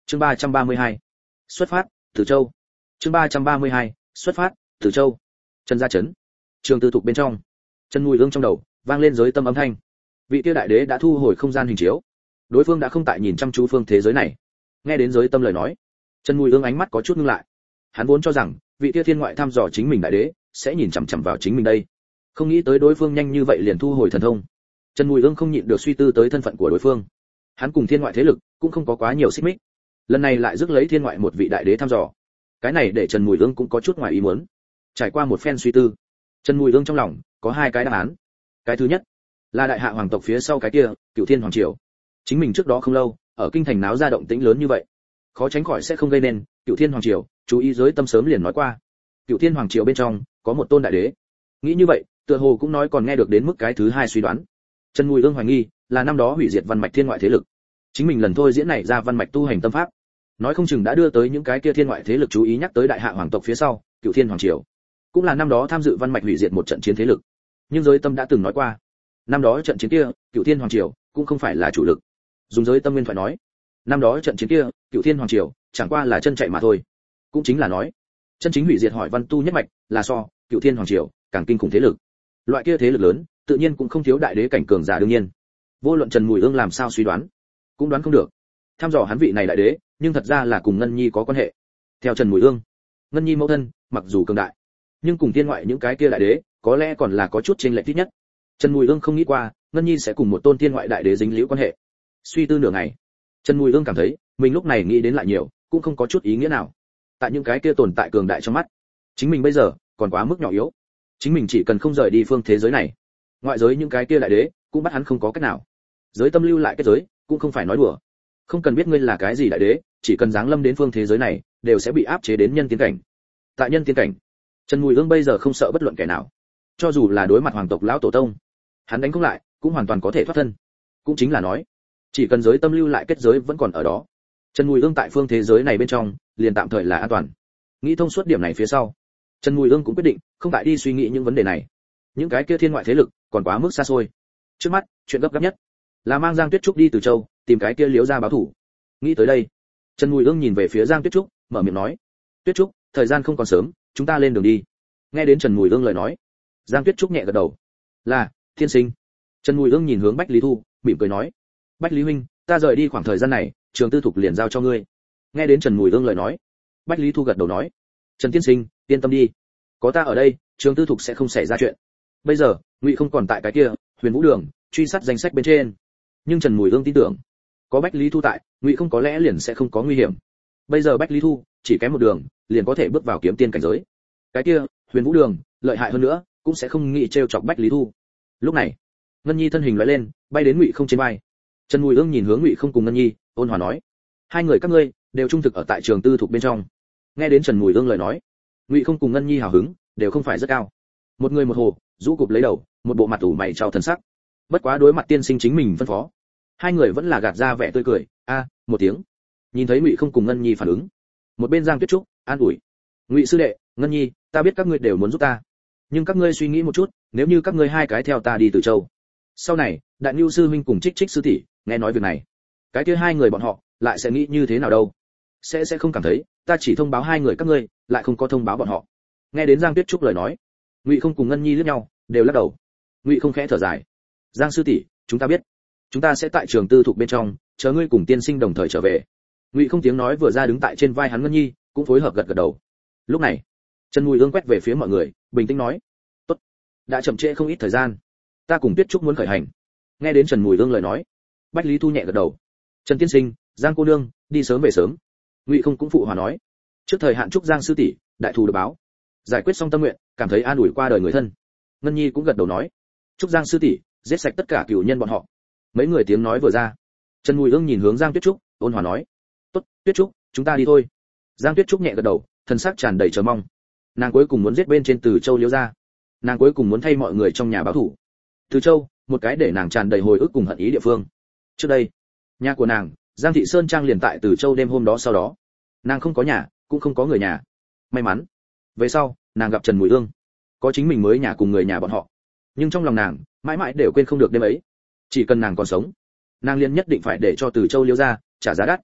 Chương 332. Xuất phát, Từ Châu. Chương 332. Xuất phát, Từ Châu. Trần gia trấn. Trường tư thục bên trong. Trần Mùi Ương trong đầu vang lên giới tâm âm thanh. Vị kia đại đế đã thu hồi không gian hình chiếu. Đối phương đã không tại nhìn chăm chú phương thế giới này. Nghe đến giới tâm lời nói, Trần Mùi Ương ánh mắt có chút ngưng lại. Hắn vốn cho rằng vị kia thiên ngoại thăm dò chính mình đại đế sẽ nhìn chằm chằm vào chính mình đây, không nghĩ tới đối phương nhanh như vậy liền thu hồi thần thông. Trần Mùi Ương không nhịn được suy tư tới thân phận của đối phương. Hắn cùng thiên ngoại thế lực cũng không có quá nhiều xích mích, lần này lại rước lấy thiên ngoại một vị đại đế thăm dò, cái này để Trần Mùi Ương cũng có chút ngoài ý muốn. Trải qua một phen suy tư, Trần Mùi Ương trong lòng có hai cái đáp án. Cái thứ nhất là đại hạ hoàng tộc phía sau cái kia Cửu Thiên Hoàng Triều. Chính mình trước đó không lâu ở kinh thành náo ra động tĩnh lớn như vậy, khó tránh khỏi sẽ không gây nên Cửu Thiên Hoàng Triều chú ý giới tâm sớm liền nói qua. Cửu Thiên Hoàng Triều bên trong có một tôn đại đế. Nghĩ như vậy, tựa hồ cũng nói còn nghe được đến mức cái thứ hai suy đoán. Trần Mùi Ương hoài nghi là năm đó hủy diệt văn mạch thiên ngoại thế lực. Chính mình lần thôi diễn này ra văn mạch tu hành tâm pháp, nói không chừng đã đưa tới những cái kia thiên ngoại thế lực chú ý nhắc tới đại hạ hoàng tộc phía sau, Cửu Thiên Hoàng Triều. Cũng là năm đó tham dự văn mạch hủy diệt một trận chiến thế lực. Nhưng giới tâm đã từng nói qua, năm đó trận chiến kia, Cửu Thiên Hoàng Triều cũng không phải là chủ lực. Dùng giới tâm nguyên thoại nói, năm đó trận chiến kia, Cửu Thiên Hoàng Triều chẳng qua là chân chạy mà thôi. Cũng chính là nói, chân chính hủy diệt hỏi văn tu nhất mạch là so Cửu Thiên Hoàng Triều càng kinh khủng thế lực. Loại kia thế lực lớn, tự nhiên cũng không thiếu đại đế cảnh cường giả đương nhiên. Vô luận Trần Mùi Ương làm sao suy đoán, cũng đoán không được. Tham dò hắn vị này đại đế, nhưng thật ra là cùng Ngân Nhi có quan hệ. Theo Trần Mùi Ương, Ngân Nhi mẫu thân, mặc dù cường đại, nhưng cùng tiên ngoại những cái kia đại đế, có lẽ còn là có chút chênh lệch ít nhất. Trần Mùi Ương không nghĩ qua, Ngân Nhi sẽ cùng một tôn tiên ngoại đại đế dính liễu quan hệ. Suy tư nửa ngày, Trần Mùi Ương cảm thấy, mình lúc này nghĩ đến lại nhiều, cũng không có chút ý nghĩa nào. Tại những cái kia tồn tại cường đại trong mắt, chính mình bây giờ còn quá mức nhỏ yếu. Chính mình chỉ cần không rời đi phương thế giới này, ngoại giới những cái kia đại đế cũng bắt hắn không có cách nào. Giới tâm lưu lại kết giới, cũng không phải nói đùa. Không cần biết ngươi là cái gì đại đế, chỉ cần giáng lâm đến phương thế giới này, đều sẽ bị áp chế đến nhân tiên cảnh. Tại nhân tiên cảnh, Trần Mùi Ương bây giờ không sợ bất luận kẻ nào. Cho dù là đối mặt hoàng tộc lão tổ tông, hắn đánh không lại, cũng hoàn toàn có thể thoát thân. Cũng chính là nói, chỉ cần giới tâm lưu lại kết giới vẫn còn ở đó, Trần Mùi Ương tại phương thế giới này bên trong, liền tạm thời là an toàn. Nghĩ thông suốt điểm này phía sau, Trần Mùi Ương cũng quyết định không tại đi suy nghĩ những vấn đề này. Những cái kia thiên ngoại thế lực còn quá mức xa xôi. Trước mắt, chuyện gấp gáp nhất là mang Giang Tuyết Trúc đi Từ Châu, tìm cái kia Liễu gia báo thủ. Nghĩ tới đây, Trần Mùi Ương nhìn về phía Giang Tuyết Trúc, mở miệng nói: "Tuyết Trúc, thời gian không còn sớm, chúng ta lên đường đi." Nghe đến Trần Mùi Ương lời nói, Giang Tuyết Trúc nhẹ gật đầu. "Là, thiên sinh." Trần Mùi Ương nhìn hướng Bách Lý Thu, mỉm cười nói: "Bách Lý huynh, ta rời đi khoảng thời gian này, trường tư thục liền giao cho ngươi." Nghe đến Trần Mùi Ương lời nói, Bách Lý Thu gật đầu nói: "Trần tiên sinh, yên tâm đi, có ta ở đây, trường tư thục sẽ không xảy ra chuyện. Bây giờ, Ngụy không còn tại cái kia Huyền Vũ Đường truy sát danh sách bên trên, nhưng Trần Mùi Ương tin tưởng, có Bách Lý Thu tại, Ngụy không có lẽ liền sẽ không có nguy hiểm. Bây giờ Bách Lý Thu chỉ kém một đường, liền có thể bước vào kiếm tiên cảnh giới. Cái kia Huyền Vũ Đường lợi hại hơn nữa, cũng sẽ không nghĩ trêu chọc Bách Lý Thu." Lúc này, Ngân Nhi thân hình lóe lên, bay đến Ngụy không trên vai. Trần Mùi Ương nhìn hướng Ngụy không cùng Ngân Nhi, ôn hòa nói: "Hai người các ngươi đều trung thực ở tại trường tư thục bên trong." Nghe đến Trần Mùi Ương lời nói, Ngụy không cùng Ngân Nhi hào hứng đều không phải rất cao. Một người một hồ, rũ cụp lấy đầu, một bộ mặt ủ mày trao thần sắc. Bất quá đối mặt tiên sinh chính mình phân phó, hai người vẫn là gạt ra vẻ tươi cười, một tiếng. Nhìn thấy Ngụy không cùng Ngân Nhi phản ứng, một bên Giang Tuyết Trúc an ủi: "Ngụy sư đệ, Ngân Nhi, ta biết các ngươi đều muốn giúp ta, nhưng các ngươi suy nghĩ một chút, nếu như các ngươi hai cái theo ta đi Từ Châu, sau này Đại Nưu sư huynh cùng Trích Trích sư tỷ nghe nói việc này, cái kia hai người bọn họ lại sẽ nghĩ như thế nào đâu? Sẽ không cảm thấy ta chỉ thông báo hai người các ngươi, lại không có thông báo bọn họ." Nghe đến Giang Tuyết Trúc lời nói, Ngụy không cùng Ngân Nhi liếc nhau, đều lắc đầu. Ngụy không khẽ thở dài: "Giang sư tỷ, chúng ta biết, chúng ta sẽ tại trường tư thục bên trong chờ ngươi cùng tiên sinh đồng thời trở về." Ngụy không tiếng nói vừa ra, đứng tại trên vai hắn Ngân Nhi cũng phối hợp gật gật đầu. Lúc này, Trần Mùi Ương quét về phía mọi người, bình tĩnh nói: "Tốt, đã chậm trễ không ít thời gian, ta cùng Tuyết Trúc muốn khởi hành." Nghe đến Trần Mùi Ương lời nói, Bách Lý Thu nhẹ gật đầu: "Trần tiên sinh, Giang cô nương, đi sớm về sớm." Ngụy không cũng phụ hòa nói: "Trước thời hạn chúc Giang sư tỷ đại thù được báo, giải quyết xong tâm nguyện, cảm thấy an ủi qua đời người thân." Ngân Nhi cũng gật đầu nói: "Chúc Giang sư tỷ giết sạch tất cả cửu nhân bọn họ." Mấy người tiếng nói vừa ra, Trần Mùi Ương nhìn hướng Giang Tuyết Trúc, ôn hòa nói: "Tốt, Tuyết Trúc, chúng ta đi thôi." Giang Tuyết Trúc nhẹ gật đầu, thần sắc tràn đầy chờ mong. Nàng cuối cùng muốn giết bên trên Từ Châu Liễu gia, nàng cuối cùng muốn thay mọi người trong nhà báo thù. Từ Châu, một cái để nàng tràn đầy hồi ức cùng hận ý địa phương. Trước đây, nhà của nàng, Giang Thị Sơn Trang liền tại Từ Châu đêm hôm đó sau đó. Nàng không có nhà, cũng không có người nhà. May mắn, về sau, nàng gặp Trần Mùi Ương, có chính mình mới nhà cùng người nhà bọn họ. Nhưng trong lòng nàng, mãi mãi đều quên không được đêm ấy. Chỉ cần nàng còn sống, nàng liền nhất định phải để cho Từ Châu Liễu gia trả giá đắt.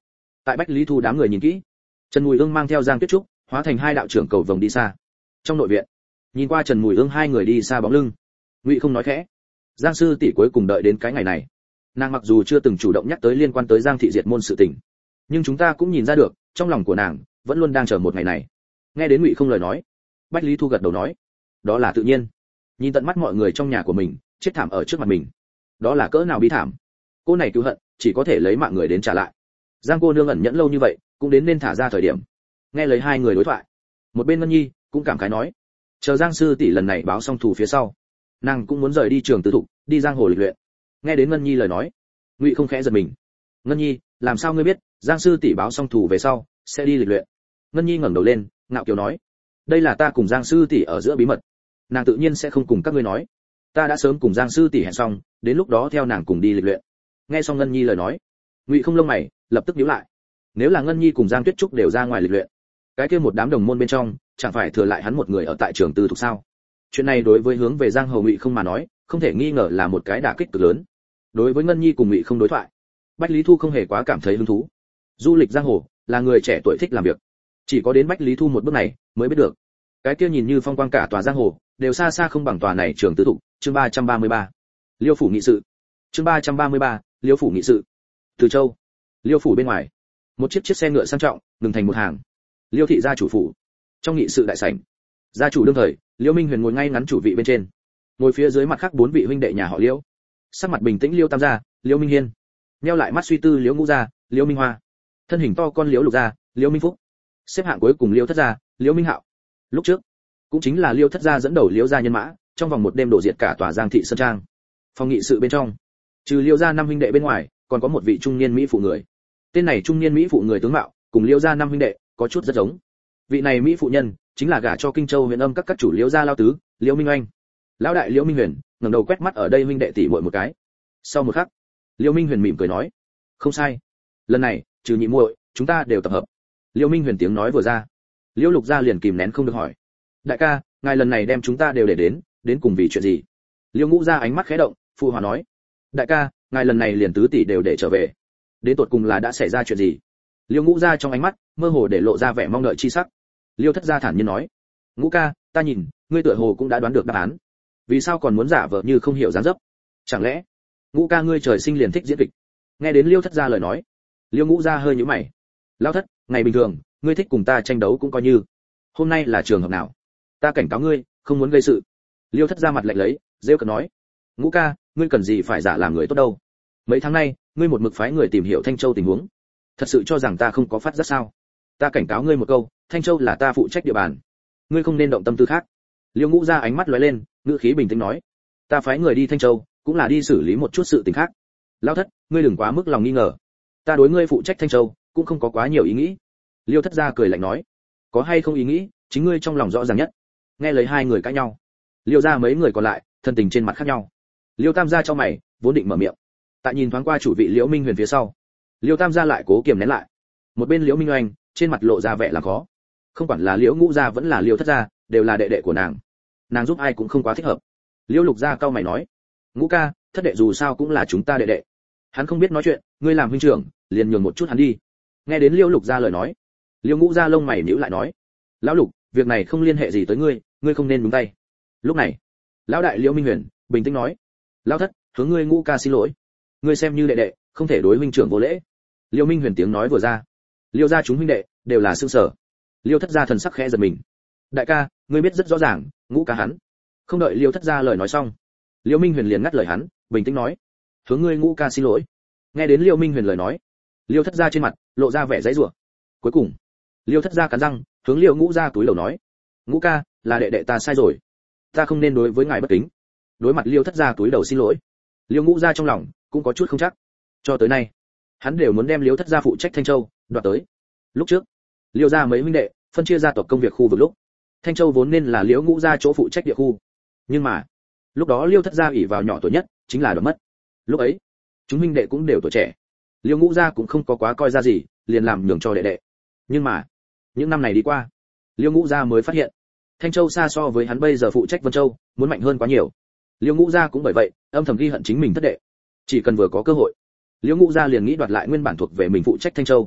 Tại Bách Lý Thu đám người nhìn kỹ, Trần Mùi Ương mang theo Giang Tuyết Trúc, hóa thành hai đạo trưởng cầu vồng đi xa. Trong nội viện, nhìn qua Trần Mùi Ương hai người đi xa bóng lưng, Ngụy không nói khẽ. Giang sư tỷ cuối cùng đợi đến cái ngày này. Nàng mặc dù chưa từng chủ động nhắc tới liên quan tới Giang thị diệt môn sự tình, nhưng chúng ta cũng nhìn ra được, trong lòng của nàng vẫn luôn đang chờ một ngày này. Nghe đến Ngụy không lời nói, Bách Lý Thu gật đầu nói, đó là tự nhiên. Nhìn tận mắt mọi người trong nhà của mình chết thảm ở trước mặt mình, đó là cỡ nào bi thảm. Cô này cứu hận, chỉ có thể lấy mạng người đến trả lại. Giang cô nương ẩn nhẫn lâu như vậy, cũng đến nên thả ra thời điểm. Nghe lời hai người đối thoại, một bên Ngân Nhi cũng cảm khái nói, chờ Giang sư tỷ lần này báo xong thù phía sau, nàng cũng muốn rời đi trường tư thục, đi giang hồ lịch luyện. Nghe đến Ngân Nhi lời nói, Ngụy không khẽ giật mình. Ngân Nhi, làm sao ngươi biết Giang sư tỷ báo xong thù về sau sẽ đi lịch luyện? Ngân Nhi ngẩng đầu lên, ngạo kiều nói, đây là ta cùng Giang sư tỷ ở giữa bí mật, nàng tự nhiên sẽ không cùng các ngươi nói. Ta đã sớm cùng Giang sư tỷ hẹn xong, đến lúc đó theo nàng cùng đi lịch luyện. Nghe xong Ngân Nhi lời nói, Ngụy không lông mày lập tức nhíu lại. Nếu là Ngân Nhi cùng Giang Tuyết Trúc đều ra ngoài lịch luyện, cái kia một đám đồng môn bên trong chẳng phải thừa lại hắn một người ở tại trường tư thục sao? Chuyện này đối với hướng về giang hồ Ngụy không mà nói, không thể nghi ngờ là một cái đả kích cực lớn. Đối với Ngân Nhi cùng Ngụy không đối thoại, Bách Lý Thu không hề quá cảm thấy hứng thú. Du lịch giang hồ là người trẻ tuổi thích làm việc, chỉ có đến Bách Lý Thu một bước này mới biết được, cái kia nhìn như phong quang cả tòa giang hồ đều xa xa không bằng tòa này trường tư thục. Chương 333, Liêu phủ nghị sự. Chương 333, Liêu phủ nghị sự. Từ Châu, Liêu phủ bên ngoài, một chiếc xe ngựa sang trọng ngừng thành một hàng. Liêu thị gia chủ phủ, trong nghị sự đại sảnh, gia chủ đương thời Liêu Minh Huyền ngồi ngay ngắn chủ vị bên trên, ngồi phía dưới mặt khác bốn vị huynh đệ nhà họ Liêu. Sắc mặt bình tĩnh Liêu Tam gia, Liêu Minh Hiên, nheo lại mắt suy tư Liêu Ngũ gia, Liêu Minh Hoa, thân hình to con Liêu Lục gia, Liêu Minh Phúc, xếp hạng cuối cùng Liêu Thất gia, Liêu Minh Hạo. Lúc trước cũng chính là Liêu Thất gia dẫn đầu Liêu gia nhân mã, trong vòng một đêm đổ diệt cả tòa Giang thị sơn trang. Phòng nghị sự bên trong, trừ Liêu gia năm huynh đệ bên ngoài, còn có một vị trung niên mỹ phụ người. Tên này trung niên mỹ phụ người tướng mạo cùng Liêu gia năm huynh đệ có chút rất giống. Vị này mỹ phụ nhân chính là gả cho Kinh Châu huyện Âm các chủ Liêu gia lao tứ, Liêu Minh Oanh. Lão đại Liêu Minh Huyền ngẩng đầu quét mắt ở đây huynh đệ tỷ muội một cái. Sau một khắc, Liêu Minh Huyền mỉm cười nói, không sai, lần này trừ nhị muội, chúng ta đều tập hợp. Liêu Minh Huyền tiếng nói vừa ra, Liêu Lục gia liền kìm nén không được hỏi, đại ca, ngài lần này đem chúng ta đều để đến cùng vì chuyện gì? Liêu Ngũ gia ánh mắt khẽ động, phụ hòa nói, đại ca, ngài lần này liền tứ tỷ đều để trở về, đến tột cùng là đã xảy ra chuyện gì? Liêu Ngũ gia trong ánh mắt mơ hồ để lộ ra vẻ mong đợi chi sắc. Liêu Thất gia thản nhiên nói, Ngũ ca, ta nhìn ngươi tựa hồ cũng đã đoán được đáp án, vì sao còn muốn giả vờ như không hiểu dáng dấp? Chẳng lẽ Ngũ ca ngươi trời sinh liền thích diễn kịch? Nghe đến Liêu Thất gia lời nói, Liêu Ngũ gia hơi nhíu mày. Lão Thất, ngày bình thường ngươi thích cùng ta tranh đấu cũng coi như, hôm nay là trường hợp nào? Ta cảnh cáo ngươi, không muốn gây sự. Liêu Thất gia mặt lạnh lấy, rêu cợt nói, Ngũ ca, ngươi cần gì phải giả làm người tốt đâu? Mấy tháng nay ngươi một mực phái người tìm hiểu Thanh Châu tình huống, thật sự cho rằng ta không có phát giác sao? Ta cảnh cáo ngươi một câu, Thanh Châu là ta phụ trách địa bàn, ngươi không nên động tâm tư khác. Liêu Ngũ gia ánh mắt lóe lên, ngữ khí bình tĩnh nói, ta phái người đi Thanh Châu cũng là đi xử lý một chút sự tình khác. Lão Thất, ngươi đừng quá mức lòng nghi ngờ, ta đối ngươi phụ trách Thanh Châu cũng không có quá nhiều ý nghĩ. Liêu Thất gia cười lạnh nói, có hay không ý nghĩ chính ngươi trong lòng rõ ràng nhất. Nghe lời hai người cãi nhau, Liêu gia mấy người còn lại thân tình trên mặt khác nhau. Liêu Tam gia cho mày vốn định mở miệng, tại nhìn thoáng qua chủ vị Liễu Minh Huyền phía sau, Liêu Tam gia lại cố kiềm nén lại. Một bên Liễu Minh Oanh trên mặt lộ ra vẻ là khó, không quản là Liễu Ngũ gia vẫn là Liêu Thất gia, đều là đệ đệ của nàng giúp ai cũng không quá thích hợp. Liễu Lục gia cau mày nói, Ngũ ca, thất đệ dù sao cũng là chúng ta đệ đệ, hắn không biết nói chuyện, ngươi làm huynh trưởng liền nhường một chút hắn đi. Nghe đến Liễu Lục gia lời nói, Liễu Ngũ gia lông mày nhíu lại nói, lão Lục, việc này không liên hệ gì tới ngươi, ngươi không nên nhúng tay. Lúc này lão đại Liễu Minh Huyền bình tĩnh nói, lão Thất, hướng ngươi Ngũ ca xin lỗi, ngươi xem như đệ đệ không thể đối huynh trưởng vô lễ. Liễu Minh Huyền tiếng nói vừa ra, Liêu gia chúng huynh đệ đều là sương sở. Liêu Thất gia thần sắc khẽ giật mình, đại ca, ngươi biết rất rõ ràng, Ngũ ca hắn. Không đợi Liêu Thất gia lời nói xong, Liễu Minh Huyền liền ngắt lời hắn, bình tĩnh nói, hướng ngươi Ngũ ca xin lỗi. Nghe đến Liễu Minh Huyền lời nói, Liêu Thất gia trên mặt lộ ra vẻ giãy giụa. Cuối cùng Liêu Thất gia cắn răng hướng Liêu Ngũ gia túi đầu nói, Ngũ ca, là đệ đệ ta sai rồi, ta không nên đối với ngài bất kính. Đối mặt Liêu Thất gia túi đầu xin lỗi, Liêu Ngũ gia trong lòng cũng có chút không chắc. Cho tới nay hắn đều muốn đem Liêu Thất gia phụ trách Thanh Châu đoạt tới. Lúc trước Liêu gia mấy huynh đệ phân chia gia tộc công việc khu vực lúc, Thanh Châu vốn nên là Liễu Ngũ gia chỗ phụ trách địa khu, nhưng mà lúc đó Liêu Thất gia ỷ vào nhỏ tuổi nhất, chính là đoạt mất. Lúc ấy chúng huynh đệ cũng đều tuổi trẻ, Liêu Ngũ gia cũng không có quá coi ra gì, liền làm nhường cho đệ đệ. Nhưng mà những năm này đi qua, Liêu Ngũ gia mới phát hiện Thanh Châu xa so với hắn bây giờ phụ trách Vân Châu muốn mạnh hơn quá nhiều. Liêu Ngũ gia cũng bởi vậy âm thầm ghi hận chính mình thất đệ, chỉ cần vừa có cơ hội, Liêu Ngũ gia liền nghĩ đoạt lại nguyên bản thuộc về mình phụ trách Thanh Châu.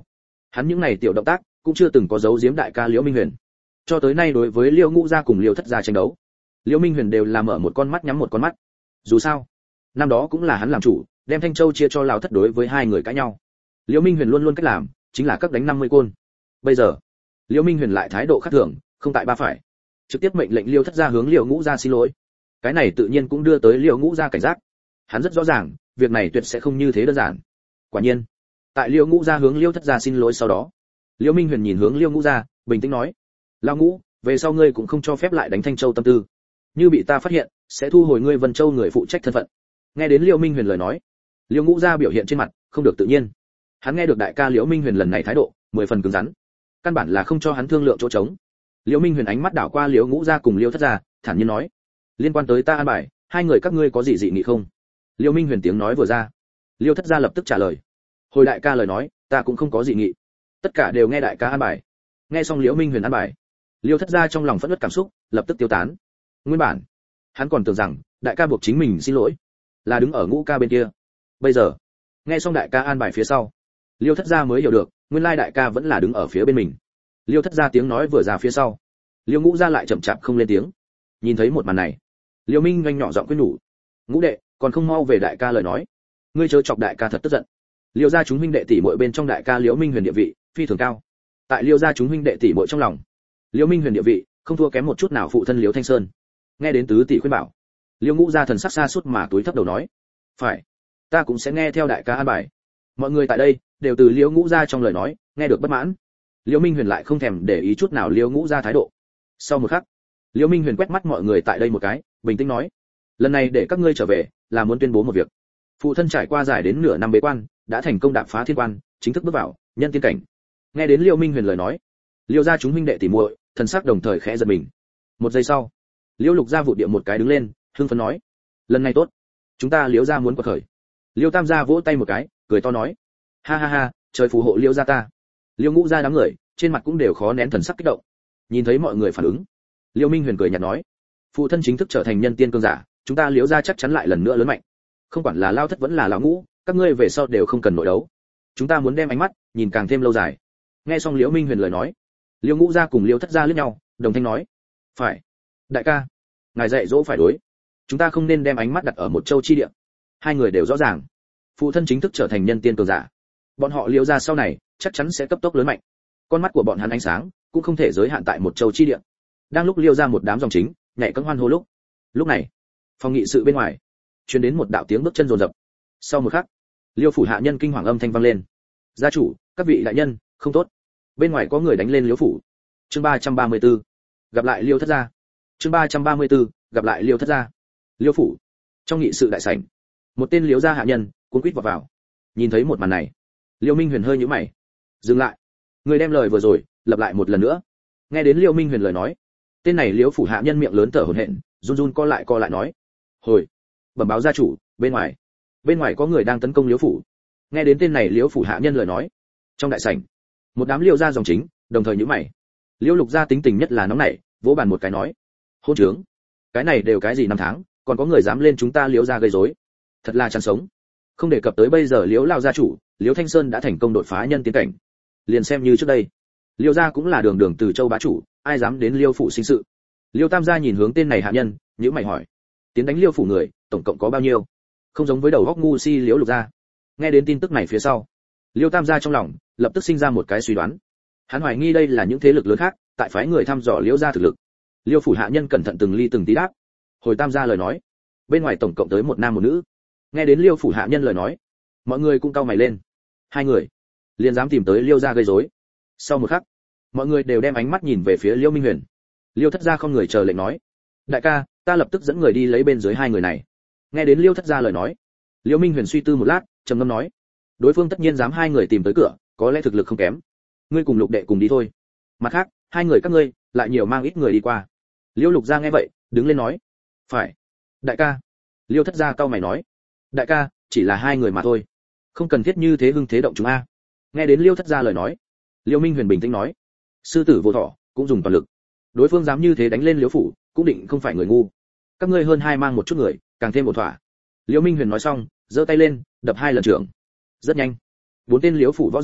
Hắn những này tiểu động tác cũng chưa từng có giấu giếm đại ca Liễu Minh Huyền. Cho tới nay đối với Liễu Ngũ gia cùng Liễu Thất gia tranh đấu, Liễu Minh Huyền đều là mở một con mắt nhắm một con mắt. Dù sao, năm đó cũng là hắn làm chủ, đem Thanh Châu chia cho Lão Thất đối với hai người cãi nhau. Liễu Minh Huyền luôn luôn cách làm chính là các đánh 50 côn. Bây giờ, Liễu Minh Huyền lại thái độ khác thường, không tại ba phải, trực tiếp mệnh lệnh Liễu Thất gia hướng Liễu Ngũ gia xin lỗi. Cái này tự nhiên cũng đưa tới Liễu Ngũ gia cảnh giác. Hắn rất rõ ràng, việc này tuyệt sẽ không như thế đơn giản. Quả nhiên, tại Liễu Ngũ gia hướng Liễu Thất gia xin lỗi sau đó, Liễu Minh Huyền nhìn hướng Liễu Ngũ gia, bình tĩnh nói: "Lão Ngũ, về sau ngươi cũng không cho phép lại đánh Thanh Châu tâm tư. Như bị ta phát hiện, sẽ thu hồi ngươi Vân Châu người phụ trách thân phận." Nghe đến Liễu Minh Huyền lời nói, Liễu Ngũ gia biểu hiện trên mặt không được tự nhiên. Hắn nghe được đại ca Liễu Minh Huyền lần này thái độ, 10 phần cứng rắn, căn bản là không cho hắn thương lượng chỗ trống. Liễu Minh Huyền ánh mắt đảo qua Liễu Ngũ gia cùng Liễu Thất gia, thản nhiên nói: "Liên quan tới ta an bài, hai người các ngươi có gì dị nghị không?" Liễu Minh Huyền tiếng nói vừa ra, Liễu Thất gia lập tức trả lời: "Hồi đại ca lời nói, ta cũng không có dị nghị. Tất cả đều nghe đại ca an bài." Nghe xong Liễu Minh Huyền an bài, Liễu Thất gia trong lòng phẫn nộ cảm xúc lập tức tiêu tán. Nguyên bản, hắn còn tưởng rằng đại ca buộc chính mình xin lỗi, là đứng ở Ngũ ca bên kia. Bây giờ, nghe xong đại ca an bài phía sau, Liễu Thất gia mới hiểu được, nguyên lai đại ca vẫn là đứng ở phía bên mình. Liễu Thất gia tiếng nói vừa ra phía sau, Liễu Ngũ gia lại chậm chạp không lên tiếng. Nhìn thấy một màn này, Liễu Minh nhanh nhỏ giọng khuyên nhủ: "Ngũ đệ, còn không mau về đại ca lời nói, ngươi chớ chọc đại ca thật tức giận." Liễu gia chúng huynh đệ tỷ muội bên trong đại ca Liễu Minh Huyền địa vị phi thường cao. Tại Liễu gia chúng huynh đệ tỷ muội trong lòng, Liễu Minh Huyền địa vị không thua kém một chút nào phụ thân Liễu Thanh Sơn. Nghe đến tứ tỷ khuyên bảo, Liễu Ngũ gia thần sắc xa suốt mà túi thấp đầu nói: "Phải, ta cũng sẽ nghe theo đại ca an bài." Mọi người tại đây đều từ Liễu Ngũ gia trong lời nói nghe được bất mãn. Liễu Minh Huyền lại không thèm để ý chút nào Liễu Ngũ gia thái độ. Sau một khắc, Liễu Minh Huyền quét mắt mọi người tại đây một cái, bình tĩnh nói: "Lần này để các ngươi trở về, là muốn tuyên bố một việc. Phụ thân trải qua dài đến nửa năm bế quan, đã thành công đạp phá thiên quan, chính thức bước vào nhân tiên cảnh." Nghe đến Liễu Minh Huyền lời nói, Liễu gia chúng huynh đệ tỷ muội, thần sắc đồng thời khẽ giật mình. Một giây sau, Liễu Lục gia vụt địa một cái đứng lên, hưng phấn nói: "Lần này tốt, chúng ta Liễu gia muốn quật khởi." Liễu Tam gia vỗ tay một cái, cười to nói: "Ha ha ha, trời phù hộ Liễu gia ta." Liễu Ngũ gia đám người, trên mặt cũng đều khó nén thần sắc kích động. Nhìn thấy mọi người phản ứng, Liễu Minh Huyền cười nhạt nói: "Phụ thân chính thức trở thành nhân tiên cương giả, chúng ta Liễu gia chắc chắn lại lần nữa lớn mạnh. Không quản là Lao Thất vẫn là lão Ngũ, các ngươi về sau đều không cần nội đấu. Chúng ta muốn đem ánh mắt nhìn càng thêm lâu dài." Nghe xong Liễu Minh Huyền lời nói, Liễu Ngũ gia cùng Liễu Thất gia liếc nhau, đồng thanh nói: "Phải, đại ca, ngài dạy dỗ phải đối. Chúng ta không nên đem ánh mắt đặt ở một châu chi địa." Hai người đều rõ ràng, phụ thân chính thức trở thành nhân tiên cường giả, bọn họ Liễu gia sau này chắc chắn sẽ cấp tốc lớn mạnh. Con mắt của bọn hắn ánh sáng cũng không thể giới hạn tại một châu chi địa. Đang lúc Liễu gia một đám dòng chính nhảy cẫng hoan hô lúc này, phòng nghị sự bên ngoài truyền đến một đạo tiếng bước chân rồn rập. Sau một khắc, Liễu phủ hạ nhân kinh hoàng âm thanh vang lên: "Gia chủ, các vị đại nhân, không tốt, bên ngoài có người đánh lên Liễu phủ." Chương 334, gặp lại Liễu Thất gia. Chương 334, gặp lại Liễu Thất gia. Liễu phủ, trong nghị sự đại sảnh, một tên Liễu gia hạ nhân cuống quýt vào vào. Nhìn thấy một màn này, Liễu Minh Huyền hơi nhíu mày. "Dừng lại, người đem lời vừa rồi lặp lại một lần nữa." Nghe đến Liễu Minh Huyền lời nói, tên này Liễu phủ hạ nhân miệng lớn thở hổn hển, run run co lại nói: "Hồi, bẩm báo gia chủ, bên ngoài có người đang tấn công Liễu phủ." Nghe đến tên này Liễu phủ hạ nhân lời nói, trong đại sảnh, một đám Liễu gia dòng chính đồng thời nhíu mày. Liễu Lục gia tính tình nhất là nóng nảy, vỗ bàn một cái nói: "Hôn trướng, cái này đều cái gì năm tháng, còn có người dám lên chúng ta Liễu gia gây rối, thật là chán sống." Không đề cập tới bây giờ Liễu lão gia chủ, Liễu Thanh Sơn đã thành công đột phá nhân tiến cảnh, liền xem như trước đây, Liễu gia cũng là đường đường từ châu bá chủ, ai dám đến Liễu phủ sinh sự. Liễu Tam gia nhìn hướng tên này hạ nhân, nhíu mày hỏi: "Tiến đánh Liễu phủ người, tổng cộng có bao nhiêu?" Không giống với đầu góc ngu si Liễu Lục gia. Nghe đến tin tức này phía sau, Liễu Tam gia trong lòng lập tức sinh ra một cái suy đoán. Hắn hoài nghi đây là những thế lực lớn khác tại phái người thăm dò Liễu gia thực lực. Liễu phủ hạ nhân cẩn thận từng ly từng tí đáp: "Hồi Tam gia lời nói, bên ngoài tổng cộng tới một nam một nữ." Nghe đến Liễu phủ hạ nhân lời nói, mọi người cũng cau mày lên. Hai người liền dám tìm tới Liễu gia gây rối. Sau một khắc, mọi người đều đem ánh mắt nhìn về phía Liễu Minh Huyền. Liễu Thất gia không người chờ lệnh nói: "Đại ca, ta lập tức dẫn người đi lấy bên dưới hai người này." Nghe đến Liễu Thất gia lời nói, Liễu Minh Huyền suy tư một lát, trầm ngâm nói: "Đối phương tất nhiên dám hai người tìm tới cửa, có lẽ thực lực không kém. Ngươi cùng Lục đệ cùng đi thôi. Mặt khác, hai người các ngươi lại nhiều mang ít người đi qua." Liễu Lục gia nghe vậy, đứng lên nói: "Phải, đại ca." Liễu Thất gia cau mày nói: "Đại ca, chỉ là hai người mà thôi, không cần thiết như thế hưng thế động chúng a." Nghe đến Liễu Thất gia lời nói, Liễu Minh Huyền bình tĩnh nói: "Sư tử vô thọ, cũng dùng toàn lực. Đối phương dám như thế đánh lên Liễu phủ, cũng định không phải người ngu. Các ngươi hơn hai mang một chút người, càng thêm một thỏa." Liễu Minh Huyền nói xong, giơ tay lên, đập hai lần trưởng. Rất nhanh, bốn tên Liễu phủ võ giả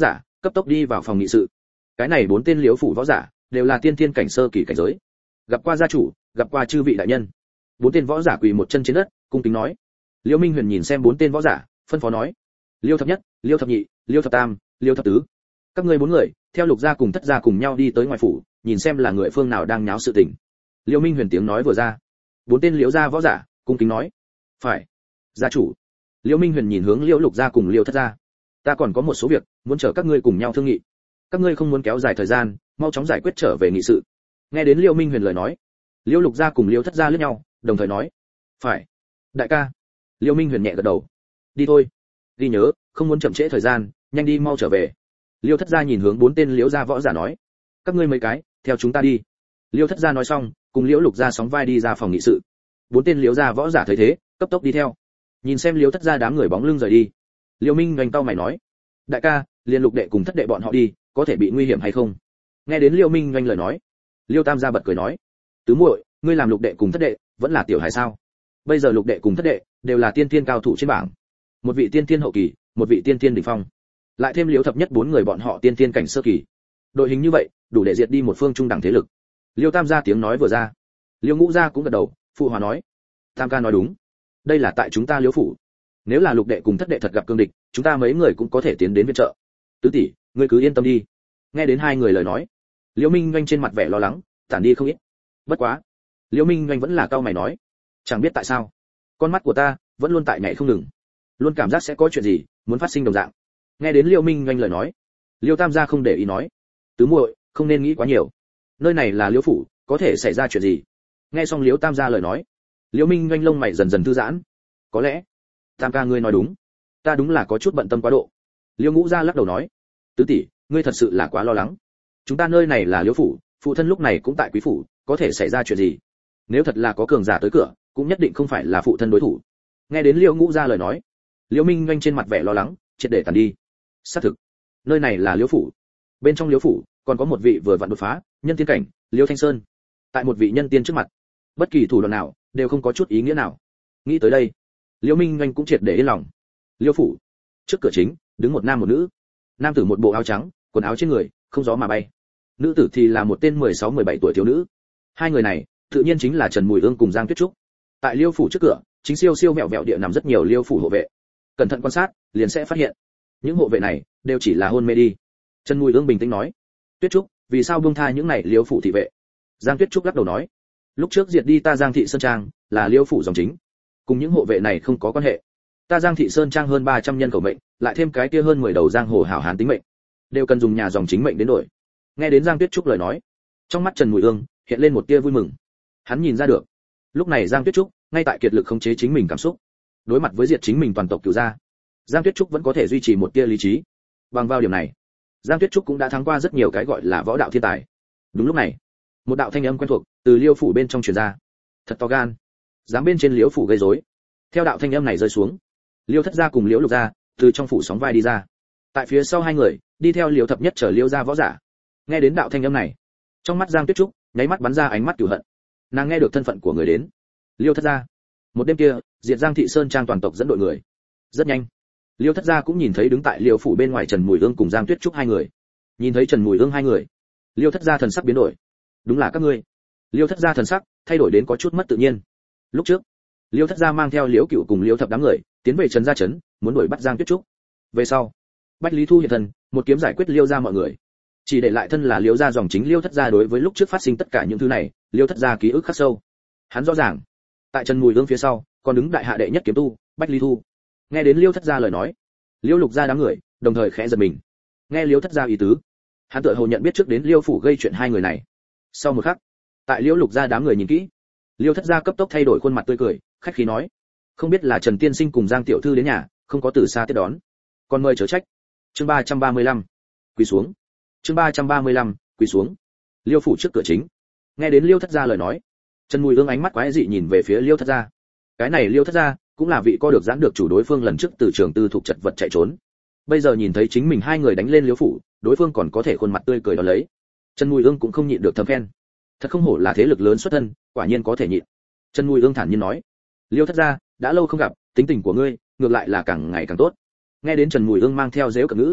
cấp tốc đi vào phòng nghị sự. Cái này 4 tên liễu phủ võ giả đều là tiên thiên cảnh sơ kỳ cảnh giới. Gặp qua gia chủ, gặp qua chư vị đại nhân. 4 tên võ giả quỳ một chân trên đất, cung kính nói. Liễu Minh Huyền nhìn xem 4 tên võ giả, phân phó nói: Liêu thập nhất, Liêu thập nhị, Liêu thập tam, Liêu thập tứ, các ngươi 4 người theo Lục gia cùng Thất gia cùng nhau đi tới ngoài phủ, nhìn xem là người phương nào đang nháo sự tình. Liêu Minh Huyền tiếng nói vừa ra, 4 tên Liễu gia võ giả cung kính nói: phải, gia chủ. Liêu Minh Huyền nhìn hướng Liễu Lục gia cùng Liêu Thất gia: ta còn có một số việc muốn chờ các ngươi cùng nhau thương nghị, các ngươi không muốn kéo dài thời gian, mau chóng giải quyết trở về nghị sự. Nghe đến Liêu Minh Huyền lời nói, Liễu Lục gia cùng Liêu Thất gia liếc nhau, đồng thời nói: phải, đại ca. Liêu Minh Huyền nhẹ gật đầu: đi thôi, ghi nhớ, không muốn chậm trễ thời gian, nhanh đi mau trở về. Liêu Thất gia nhìn hướng 4 tên Liễu gia võ giả nói: các ngươi mấy cái theo chúng ta đi. Liêu Thất gia nói xong, cùng Liễu Lục gia sóng vai đi ra phòng nghị sự. 4 tên Liễu gia võ giả thấy thế, cấp tốc đi theo. Nhìn xem Liêu Thất gia đám người bóng lưng rời đi, Liêu Minh Hoành cau mày nói: đại ca, liên Lục đệ cùng Thất đệ bọn họ đi, có thể bị nguy hiểm hay không? Nghe đến Liêu Minh Hoành lời nói, Liêu Tam gia bật cười nói: tứ muội, ngươi làm Lục đệ cùng Thất đệ vẫn là tiểu hài sao? Bây giờ Lục đệ cùng Thất đệ đều là tiên tiên cao thủ trên bảng, một vị tiên tiên hậu kỳ, một vị tiên tiên đỉnh phong, lại thêm Liêu thập nhất 4 người bọn họ tiên tiên cảnh sơ kỳ, đội hình như vậy đủ để diệt đi một phương trung đẳng thế lực. Liêu Tam gia tiếng nói vừa ra, Liêu Ngũ gia cũng gật đầu, phụ hòa nói: Tam ca nói đúng, đây là tại chúng ta Liêu phủ, nếu là Lục đệ cùng Thất đệ thật gặp cương địch, chúng ta mấy người cũng có thể tiến đến viện trợ. Tứ tỷ, ngươi cứ yên tâm đi. Nghe đến hai người lời nói, Liêu Minh Doanh trên mặt vẻ lo lắng tản đi không ít. Bất quá, Liêu Minh Doanh vẫn là cau mày nói: chẳng biết tại sao, con mắt của ta vẫn luôn tại nhảy không ngừng, luôn cảm giác sẽ có chuyện gì muốn phát sinh đồng dạng. Nghe đến Liêu Minh Doanh lời nói, Liêu Tam gia không để ý nói: tứ muội, không nên nghĩ quá nhiều, nơi này là Liêu phủ, có thể xảy ra chuyện gì? Nghe xong Liêu Tam gia lời nói, Liêu Minh Doanh lông mày dần dần thư giãn. Có lẽ, Tam ca ngươi nói đúng, ta đúng là có chút bận tâm quá độ. Liêu Ngũ gia lắc đầu nói: tứ tỷ, ngươi thật sự là quá lo lắng. Chúng ta nơi này là Liêu phủ, phụ thân lúc này cũng tại quý phủ, có thể xảy ra chuyện gì? Nếu thật là có cường giả tới cửa, cũng nhất định không phải là phụ thân đối thủ. Nghe đến Liêu Ngũ gia lời nói, Liêu Minh Doanh trên mặt vẻ lo lắng triệt để tàn đi. Xác thực, nơi này là Liêu phủ, bên trong Liêu phủ còn có một vị vừa vặn đột phá nhân tiên cảnh, Liêu Thanh Sơn. Tại một vị nhân tiên trước mặt, bất kỳ thủ đoạn nào đều không có chút ý nghĩa nào. Nghĩ tới đây, Liêu Minh Doanh cũng triệt để yên lòng. Liêu phủ, trước cửa chính đứng một nam một nữ. Nam tử một bộ áo trắng, quần áo trên người không gió mà bay. Nữ tử thì là một tên 16-17 tuổi thiếu nữ. Hai người này tự nhiên chính là Trần Mùi Ương cùng Giang Tuyết Trúc. Tại Liêu phủ trước cửa, chính siêu siêu vẹo vẹo địa nằm rất nhiều Liêu phủ hộ vệ. Cẩn thận quan sát, liền sẽ phát hiện, những hộ vệ này đều chỉ là hôn mê đi. Trần Mùi Ương bình tĩnh nói: Tuyết Trúc, vì sao buông tha những này Liêu phủ thị vệ? Giang Tuyết Trúc lắc đầu nói: lúc trước diệt đi ta Giang thị sơn trang là Liêu phủ dòng chính, cùng những hộ vệ này không có quan hệ. Ta Giang thị sơn trang hơn 300 nhân khẩu mệnh, lại thêm cái kia hơn 10 đầu giang hồ hảo hán tính mệnh, đều cần dùng nhà dòng chính mệnh đến đổi. Nghe đến Giang Tuyết Trúc lời nói, trong mắt Trần Mùi Ương hiện lên một tia vui mừng. Hắn nhìn ra được, lúc này Giang Tuyết Trúc ngay tại kiệt lực khống chế chính mình cảm xúc. Đối mặt với diệt chính mình toàn tộc cửu gia, Giang Tuyết Trúc vẫn có thể duy trì một tia lý trí. Bằng vào điểm này, Giang Tuyết Trúc cũng đã thắng qua rất nhiều cái gọi là võ đạo thiên tài. Đúng lúc này, một đạo thanh âm quen thuộc từ Liêu phủ bên trong truyền ra. Thật to gan, dám bên trên Liêu phủ gây rối. Theo đạo thanh âm này rơi xuống, Liêu Thất gia cùng Liễu Lục gia từ trong phủ sóng vai đi ra. Tại phía sau hai người, đi theo Liêu Thập nhất chở Liêu gia võ giả. Nghe đến đạo thanh âm này, trong mắt Giang Tuyết Trúc nháy mắt bắn ra ánh mắt cửu hận. Nàng nghe được thân phận của người đến, Liêu Thất gia. Một đêm kia, diệt Giang thị sơn trang toàn tộc dẫn đội người. Rất nhanh, Liêu Thất gia cũng nhìn thấy đứng tại Liêu phủ bên ngoài Trần Mùi Ương cùng Giang Tuyết Trúc hai người. Nhìn thấy Trần Mùi Ương hai người, Liêu Thất gia thần sắc biến đổi. Đúng là các ngươi. Liêu Thất gia thần sắc thay đổi đến có chút mất tự nhiên. Lúc trước, Liêu Thất gia mang theo Liễu Cựu cùng Liêu Thập đám người tiến về Trần gia trấn, muốn đuổi bắt Giang Tuyết Trúc. Về sau, Bách Lý Thu hiện thân, một kiếm giải quyết Liêu gia mọi người. Chỉ để lại thân là Liêu gia dòng chính Liêu Thất gia. Đối với lúc trước phát sinh tất cả những thứ này, Liêu Thất gia ký ức khắc sâu. Hắn rõ ràng, tại Trần Mùi Ương phía sau, còn đứng đại hạ đệ nhất kiếm tu, Bách Lý Thu. Nghe đến Liêu Thất gia lời nói, Liêu Lục gia đám người đồng thời khẽ giật mình. Nghe Liêu Thất gia ý tứ, hắn tựa hồ nhận biết trước đến Liêu phủ gây chuyện hai người này. Sau một khắc, tại Liêu Lục gia đám người nhìn kỹ, Liêu Thất gia cấp tốc thay đổi khuôn mặt tươi cười, khách khí nói: không biết là Trần tiên sinh cùng Giang tiểu thư đến nhà, không có từ xa tiếp đón, còn mời chớ trách. Chương 335, quỳ xuống. Chương 335, quỳ xuống. Liêu phủ trước cửa chính. Nghe đến Liêu Thất gia lời nói, Trần Mùi Ương ánh mắt quái dị nhìn về phía Liêu Thất gia. Cái này Liêu Thất gia cũng là vị co được giãn được chủ đối phương lần trước từ trường tư thuộc chật vật chạy trốn. Bây giờ nhìn thấy chính mình hai người đánh lên Liêu phủ, đối phương còn có thể khuôn mặt tươi cười đón lấy. Trần Mùi Ương cũng không nhịn được thầm khen. Thật không hổ là thế lực lớn xuất thân, quả nhiên có thể nhịn. Trần Mùi Ương thản nhiên nói: Liêu Thất gia, đã lâu không gặp, tính tình của ngươi ngược lại là càng ngày càng tốt. Nghe đến Trần Mùi Ương mang theo giễu cợt ngữ,